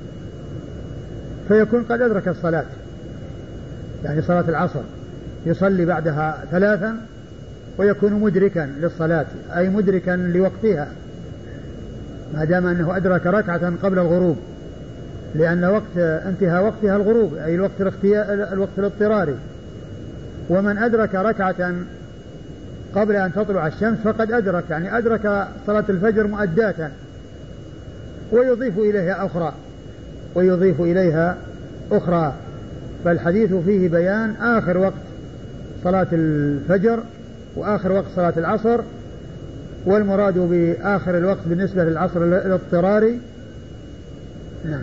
فيكون قد أدرك الصلاة، يعني صلاة العصر يصلي بعدها ثلاثا ويكون مدركا للصلاة، أي مدركا لوقتها ما دام أنه أدرك ركعة قبل الغروب، لأن وقت انتهى وقتها الغروب أي الوقت الوقت الاضطراري. ومن أدرك ركعة قبل أن تطلع الشمس فقد أدرك، يعني أدرك صلاة الفجر مؤداة ويضيف إليها أخرى ويضيف إليها أخرى فالحديث فيه بيان آخر وقت صلاة الفجر وآخر وقت صلاة العصر، والمراد بآخر الوقت بالنسبة للعصر الاضطراري. نعم.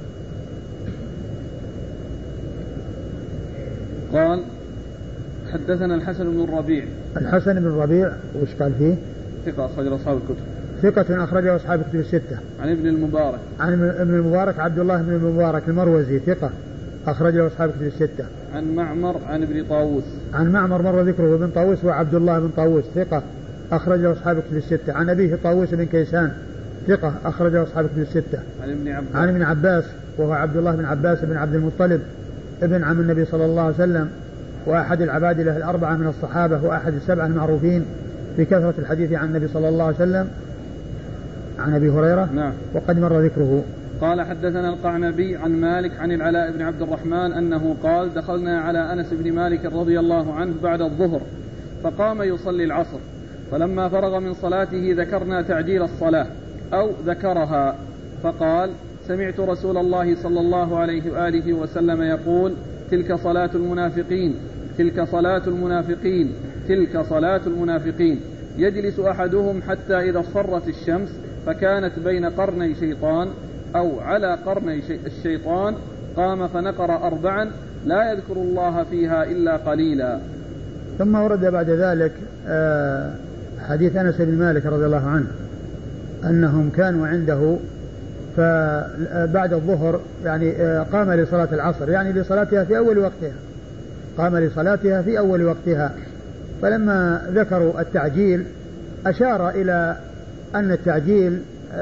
قال حدثنا الحسن بن الربيع. الحسن بن الربيع وش قال فيه؟ ثقة أخرج أصحاب الكتب. ثقة أخرجه أصحاب الكتب الستة. عن ابن المبارك. عن ابن المبارك عبد الله بن المبارك المروزي ثقة أخرجه أصحاب الكتب الستة. عن معمر عن ابن طاووس. عن معمر مر ذكره ابن طاووس وعبد الله بن طاووس ثقة أخرجه أصحاب الكتب الستة. عن أبيه طاووس بن كيسان ثقة أخرجه أصحاب الكتب الستة. عن ابن عباس. عن ابن عباس وهو عبد الله بن عباس بن عبد المطلب ابن عم النبي صلى الله عليه وسلم، وأحد العبادلة الأربعة من الصحابة، وأحد السبعة المعروفين بكثرة الحديث عن النبي صلى الله عليه وسلم. عن أبي هريرة. نعم. وقد مر ذكره. قال حدثنا القعنبي عن مالك عن العلاء بن عبد الرحمن أنه قال دخلنا على أنس بن مالك رضي الله عنه بعد الظهر فقام يصلي العصر، فلما فرغ من صلاته ذكرنا تعجيل الصلاة أو ذكرها، فقال: سمعت رسول الله صلى الله عليه وآله وسلم يقول: تلك صلاة المنافقين تلك صلاة المنافقين تلك صلاة المنافقين يجلس أحدهم حتى إذا اصفرت الشمس فكانت بين قرني شيطان أو على قرني الشيطان قام فنقر أربعا لا يذكر الله فيها إلا قليلا. ثم ورد بعد ذلك حديث أنس بن مالك رضي الله عنه أنهم كانوا عنده فبعد الظهر يعني قام لصلاة العصر يعني لصلاتها في أول وقتها قام لصلاتها في أول وقتها فلما ذكروا التعجيل أشار إلى أن التعجيل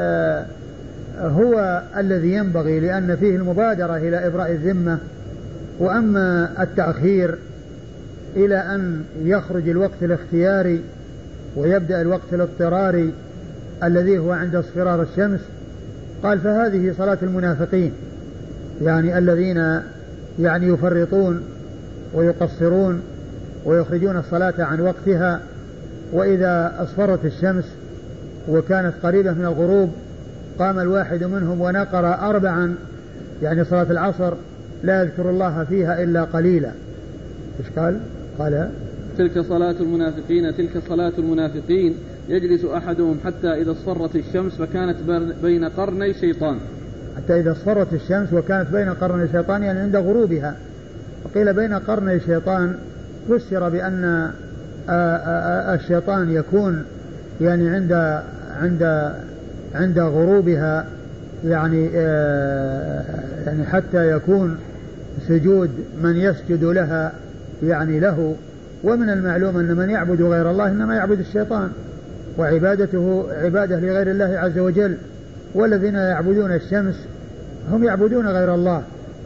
هو الذي ينبغي لأن فيه المبادرة إلى إبراء الذمة، وأما التأخير إلى أن يخرج الوقت الاختياري ويبدأ الوقت الاضطراري الذي هو عند اصفرار الشمس قال فهذه صلاة المنافقين يعني الذين يعني يفرطون ويقصرون ويخرجون الصلاة عن وقتها، وإذا أصفرت الشمس وكانت قريبة من الغروب قام الواحد منهم ونقر أربعا يعني صلاة العصر لا يذكر الله فيها إلا قليلا. إيش قال؟ قال تلك صلاة المنافقين تلك صلاة المنافقين يجلس أحدهم حتى إذا اصفرت الشمس فكانت بين قرني شيطان حتى إذا اصفرت الشمس وكانت بين قرني شيطان يعني عند غروبها، وقيل بين قرني شيطان فسر بأن الشيطان يكون يعني عند عند عند غروبها يعني يعني حتى يكون سجود من يسجد لها يعني له، ومن المعلوم أن من يعبد غير الله إنما يعبد الشيطان وعبادته عبادة لغير الله عز وجل، والذين يعبدون الشمس هم يعبدون غير الله،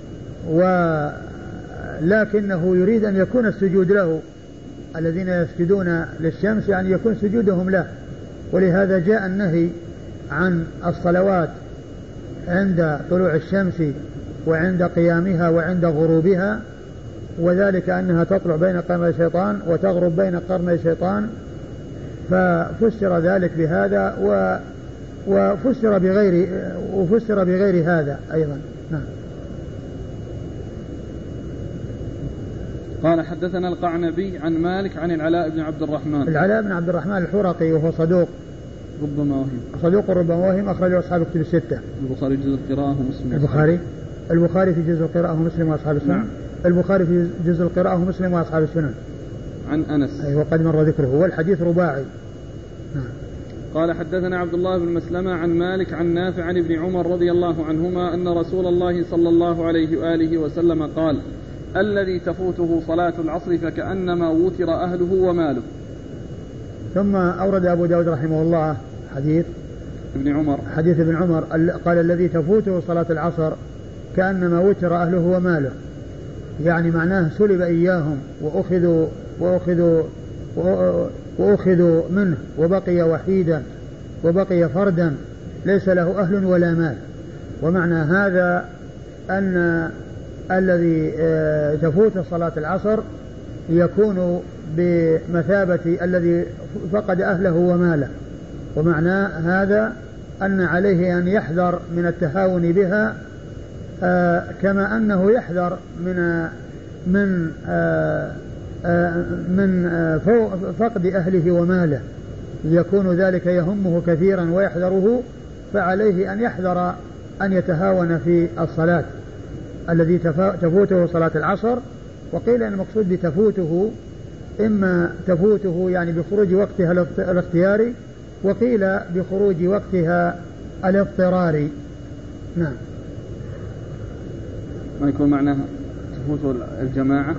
ولكنه يريد أن يكون السجود له، الذين يسجدون للشمس يعني يكون سجودهم له، ولهذا جاء النهي عن الصلوات عند طلوع الشمس وعند قيامها وعند غروبها، وذلك أنها تطلع بين قرني الشيطان وتغرب بين قرني الشيطان، ففسر ذلك بهذا و وفسر بغير وفسر بغير هذا أيضا. نعم. قال حدثنا القعنبي عن مالك عن العلاء بن عبد الرحمن العلاء بن عبد الرحمن الحرقي وهو صدوق ربما وهم صدوق ربما وهم أخرجه أصحاب الكتب الستة. البخاري جزء القراءة ومسلم البخاري البخاري في جزء القراءة ومسلم وأصحاب السنن. نعم. البخاري في جزء القراءة ومسلم وأصحاب السنن. عن أنس أي وقد مر ذكره والحديث رباعي. نعم. قال حدثنا عبد الله بن مسلمة عن مالك عن نافع عن ابن عمر رضي الله عنهما أن رسول الله صلى الله عليه وآله وسلم قال الذي تفوته صلاة العصر فكأنما وتر أهله وماله. ثم أورد أبو داود رحمه الله حديث ابن عمر حديث ابن عمر قال الذي تفوته صلاة العصر كأنما وتر أهله وماله، يعني معناه سلب إياهم وأخذوا وأخذوا وأخذوا منه وبقي وحيدا وبقي فردا ليس له أهل ولا مال. ومعنى هذا أن الذي تفوت صلاة العصر يكون بمثابة الذي فقد أهله وماله، ومعنى هذا أن عليه أن يحذر من التهاون بها كما أنه يحذر من من من فقد أهله وماله، يكون ذلك يهمه كثيرا ويحذره، فعليه أن يحذر أن يتهاون في الصلاة الذي تفوته صلاة العصر. وقيل أن المقصود بتفوته إما تفوته يعني بخروج وقتها الاختياري، وقيل بخروج وقتها الاضطراري. نعم. ما يكون معناها تفوت الجماعة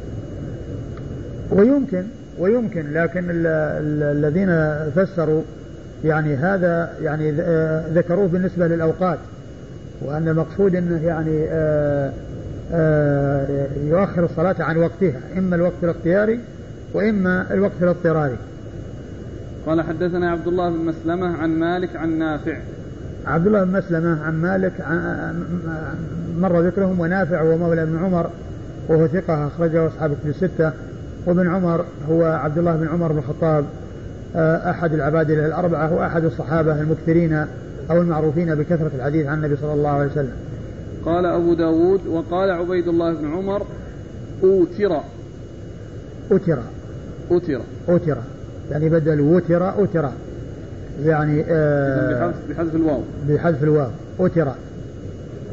ويمكن ويمكن لكن ال ال الذين فسروا يعني هذا يعني ذكروه بالنسبة للأوقات، وأن المقصود أنه يعني آآ آآ يؤخر الصلاة عن وقتها، إما الوقت الاختياري وإما الوقت الاضطراري. قال حدثنا عبد الله بن مسلمة عن مالك عن نافع. عبد الله بن مسلمة عن مالك مر ذكرهم، ونافع ومولى ابن عمر وهو ثقة أخرجه أصحاب الكتب الستة. وابن عمر هو عبد الله بن عمر بن الخطاب أحد العبادلة الأربعة وأحد الصحابة المكثرين أو المعروفين بكثرة الحديث عن النبي صلى الله عليه وسلم. قال أبو داود وقال عبيد الله بن عمر أوتر أوتر أوتر أوتر يعني بدل وتر أوتر يعني آه بحذف الواو بحذف الواو أوتر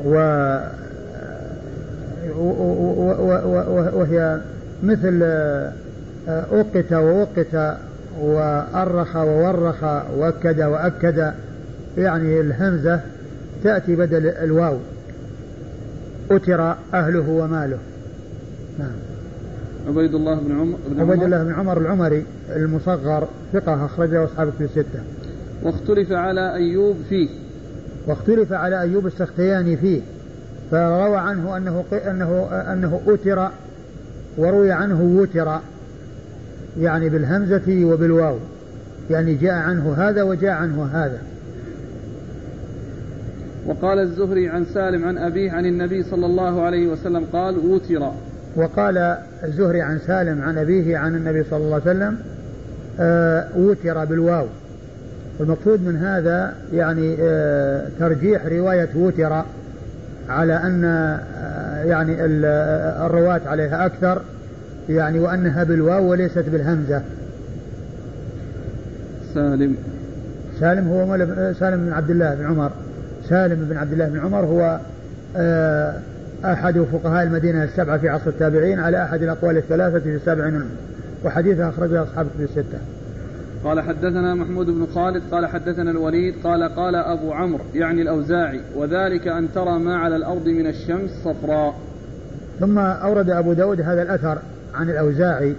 وهي مثل أوقت ووقت وأرخ وورخ وأكد وأكد، يعني الهمزة تأتي بدل الواو. أتر أهله وماله. نعم. عبيد الله بن عمر عبيد الله بن عمر العمري المصغر ثقة أخرجه أصحاب الكتب الستة. واختلف على أيوب فيه واختلف على أيوب السختياني فيه، فروى عنه أنه أنه أنه أتر، وروي عنه وتر، يعني بالهمزة وبالواو، يعني جاء عنه هذا وجاء عنه هذا. وقال الزهري عن سالم عن أبيه عن النبي صلى الله عليه وسلم قال وتر. وقال الزهري عن سالم عن أبيه عن النبي صلى الله عليه وسلم آه وتر بالواو. المقصود من هذا يعني آه ترجيح رواية وتر على أن آه يعني الرواة عليها أكثر، يعني وأنها بالواو وليست بالهمزة. سالم سالم هو سالم بن عبد الله بن عمر. سالم بن عبد الله بن عمر هو آه أحد فقهاء المدينة السبعة في عصر التابعين على أحد الأقوال الثلاثة في السابع منهم، وحديثه أخرجه أصحاب الكتب الستة. قال حدثنا محمود بن خالد قال حدثنا الوليد قال قال أبو عمرو يعني الأوزاعي وذلك أن ترى ما على الأرض من الشمس صفراء. ثم أورد أبو داود هذا الأثر عن الأوزاعي،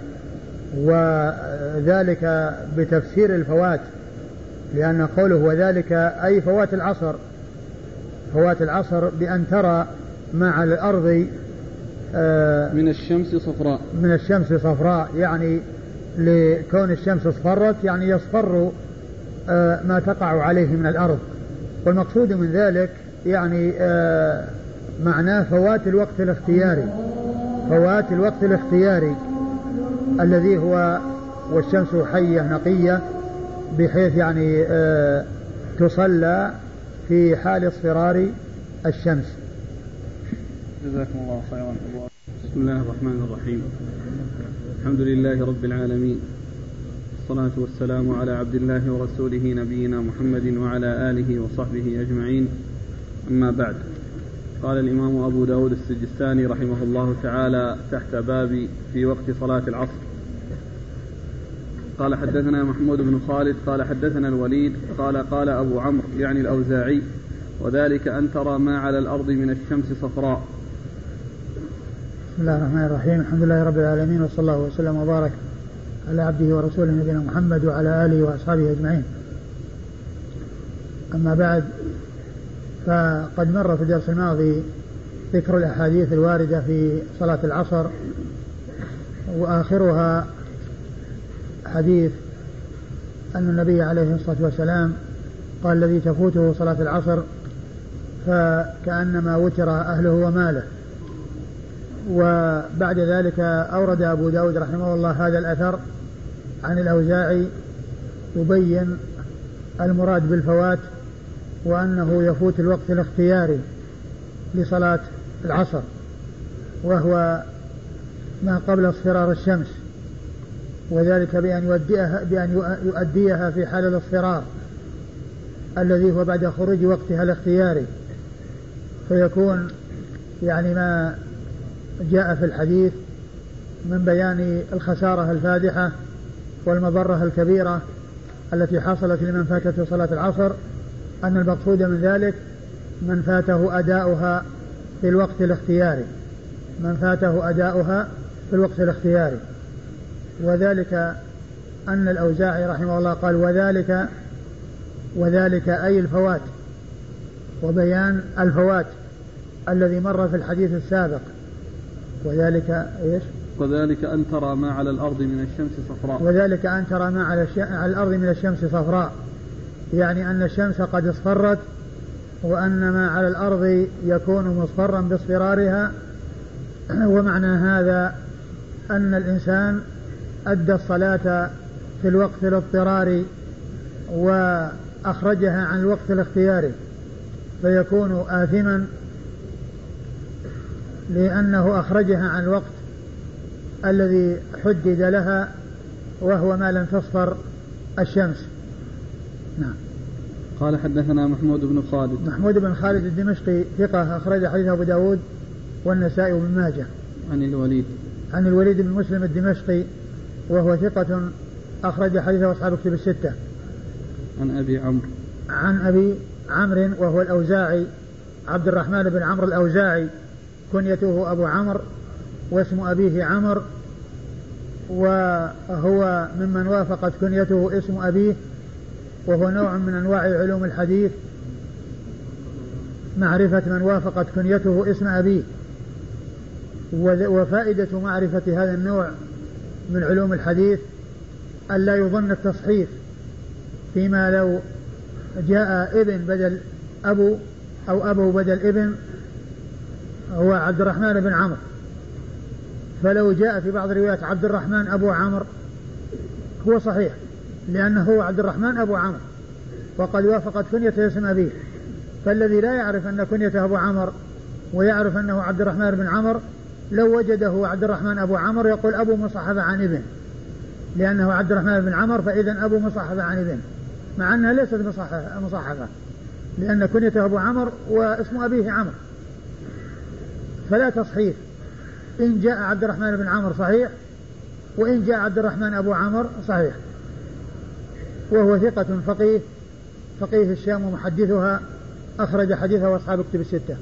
وذلك بتفسير الفوات، لأن قوله وذلك أي فوات العصر، فوات العصر بأن ترى ما على الأرض من الشمس صفراء، من الشمس صفراء، يعني لكون الشمس اصفرت يعني يصفر ما تقع عليه من الأرض. والمقصود من ذلك يعني معناه فوات الوقت الاختياري، فوات الوقت الاختياري الذي هو والشمس حية نقية، بحيث يعني تصلى في حال اصفرار الشمس. جزاكم الله خيرا. بسم الله الرحمن الرحيم. الحمد لله رب العالمين، الصلاة والسلام على عبد الله ورسوله نبينا محمد وعلى آله وصحبه أجمعين، أما بعد. قال الإمام أبو داود السجستاني رحمه الله تعالى تحت باب في وقت صلاة العصر: قال حدثنا محمود بن خالد قال حدثنا الوليد قال قال أبو عمرو يعني الأوزاعي وذلك أن ترى ما على الأرض من الشمس صفراء. بسم الله الرحمن الرحيم. الحمد لله رب العالمين، وصلى الله وسلم وبارك على عبده ورسوله نبينا محمد وعلى آله وأصحابه أجمعين. أما بعد، فقد مر في الدرس الماضي ذكر الأحاديث الواردة في صلاة العصر، وآخرها حديث أن النبي عليه الصلاة والسلام قال: الذي تفوته صلاة العصر فكأنما وتر أهله وماله. وبعد ذلك أورد أبو داود رحمه الله هذا الأثر عن الأوزاعي يبين المراد بالفوات، وأنه يفوت الوقت الاختياري لصلاة العصر، وهو ما قبل اصفرار الشمس، وذلك بأن يؤديها, بأن يؤديها في حال الاصفرار الذي هو بعد خروج وقتها الاختياري، فيكون يعني ما جاء في الحديث من بيان الخسارة الفادحة والمضرة الكبيرة التي حصلت لمن فاتته صلاة العصر، أن المقصود من ذلك من فاته أداؤها في الوقت الاختياري، من فاته أداؤها في الوقت الاختياري. وذلك أن الأوزاعي رحمه الله قال: وذلك وذلك أي الفوات، وبيان الفوات الذي مر في الحديث السابق. وذلك إيش؟ وذلك أن ترى ما على الأرض من الشمس صفراء. وذلك أن ترى ما على, الش... على الأرض من الشمس صفراء، يعني أن الشمس قد اصفرت، وأن ما على الأرض يكون مصفرا باصفرارها. ومعنى هذا أن الإنسان أدى الصلاة في الوقت الاضطراري وأخرجها عن الوقت الاختياري، فيكون آثما لأنه أخرجها عن الوقت الذي حدد لها، وهو ما لم تصفر الشمس. نعم. قال حدثنا محمود بن خالد. محمود بن خالد الدمشقي ثقة أخرج حديث أبو داود والنسائي وابن ماجه. عن الوليد عن الوليد بن مسلم الدمشقي وهو ثقة أخرج حديثه أصحاب كتب الستة. عن أبي عمرو. عن أبي عمرو وهو الأوزاعي عبد الرحمن بن عمرو الأوزاعي كنيته أبو عمرو واسم أبيه عمرو، وهو ممن وافقت كنيته اسم أبيه، وهو نوع من أنواع علوم الحديث معرفة من وافقت كنيته اسم أبيه. وفائدة معرفة هذا النوع من علوم الحديث ألا يظن التصحيف فيما لو جاء ابن بدل أبو أو أبو بدل ابن هو عبد الرحمن بن عمرو، فلو جاء في بعض الروايات عبد الرحمن أبو عمرو هو صحيح لأنه هو عبد الرحمن أبو عمرو وقد وافقت كنيته اسم أبيه. فالذي لا يعرف أن كنيته أبو عمرو ويعرف أنه عبد الرحمن بن عمرو لو وجده عبد الرحمن أبو عمرو يقول أبو مصحف عن ابن، لأنه عبد الرحمن بن عمرو فإذا أبو مصحف عن ابن، مع أنها ليست مصحفة لأن كنيته أبو عمرو واسم أبيه عمرو، فلا تصحيف. إن جاء عبد الرحمن بن عمرو صحيح، وإن جاء عبد الرحمن أبو عمرو صحيح. وهو ثقة فقيه فقيه الشام ومحدثها أخرج حديثه وأصحاب كتب الستة.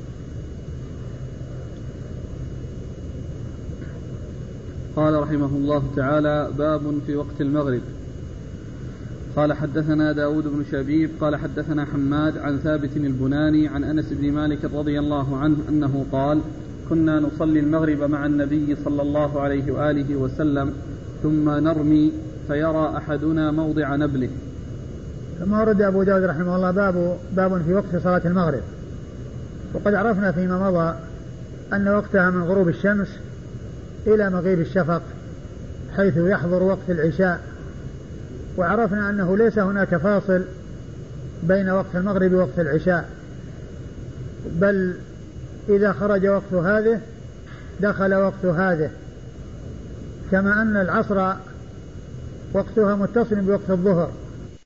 قال رحمه الله تعالى: باب في وقت المغرب. قال حدثنا داود بن شبيب قال حدثنا حماد عن ثابت البناني عن أنس بن مالك رضي الله عنه أنه قال: كنا نصلي المغرب مع النبي صلى الله عليه وآله وسلم ثم نرمي فيرى أحدنا موضع نبله. ثم ورد أبو داود رحمه الله باب, باب في وقت صلاة المغرب. وقد عرفنا فيما مضى أن وقتها من غروب الشمس إلى مغيب الشفق حيث يحضر وقت العشاء، وعرفنا أنه ليس هناك فاصل بين وقت المغرب ووقت العشاء، بل إذا خرج وقت هذه دخل وقت هذه، كما أن العصر وقتها متصل بوقت الظهر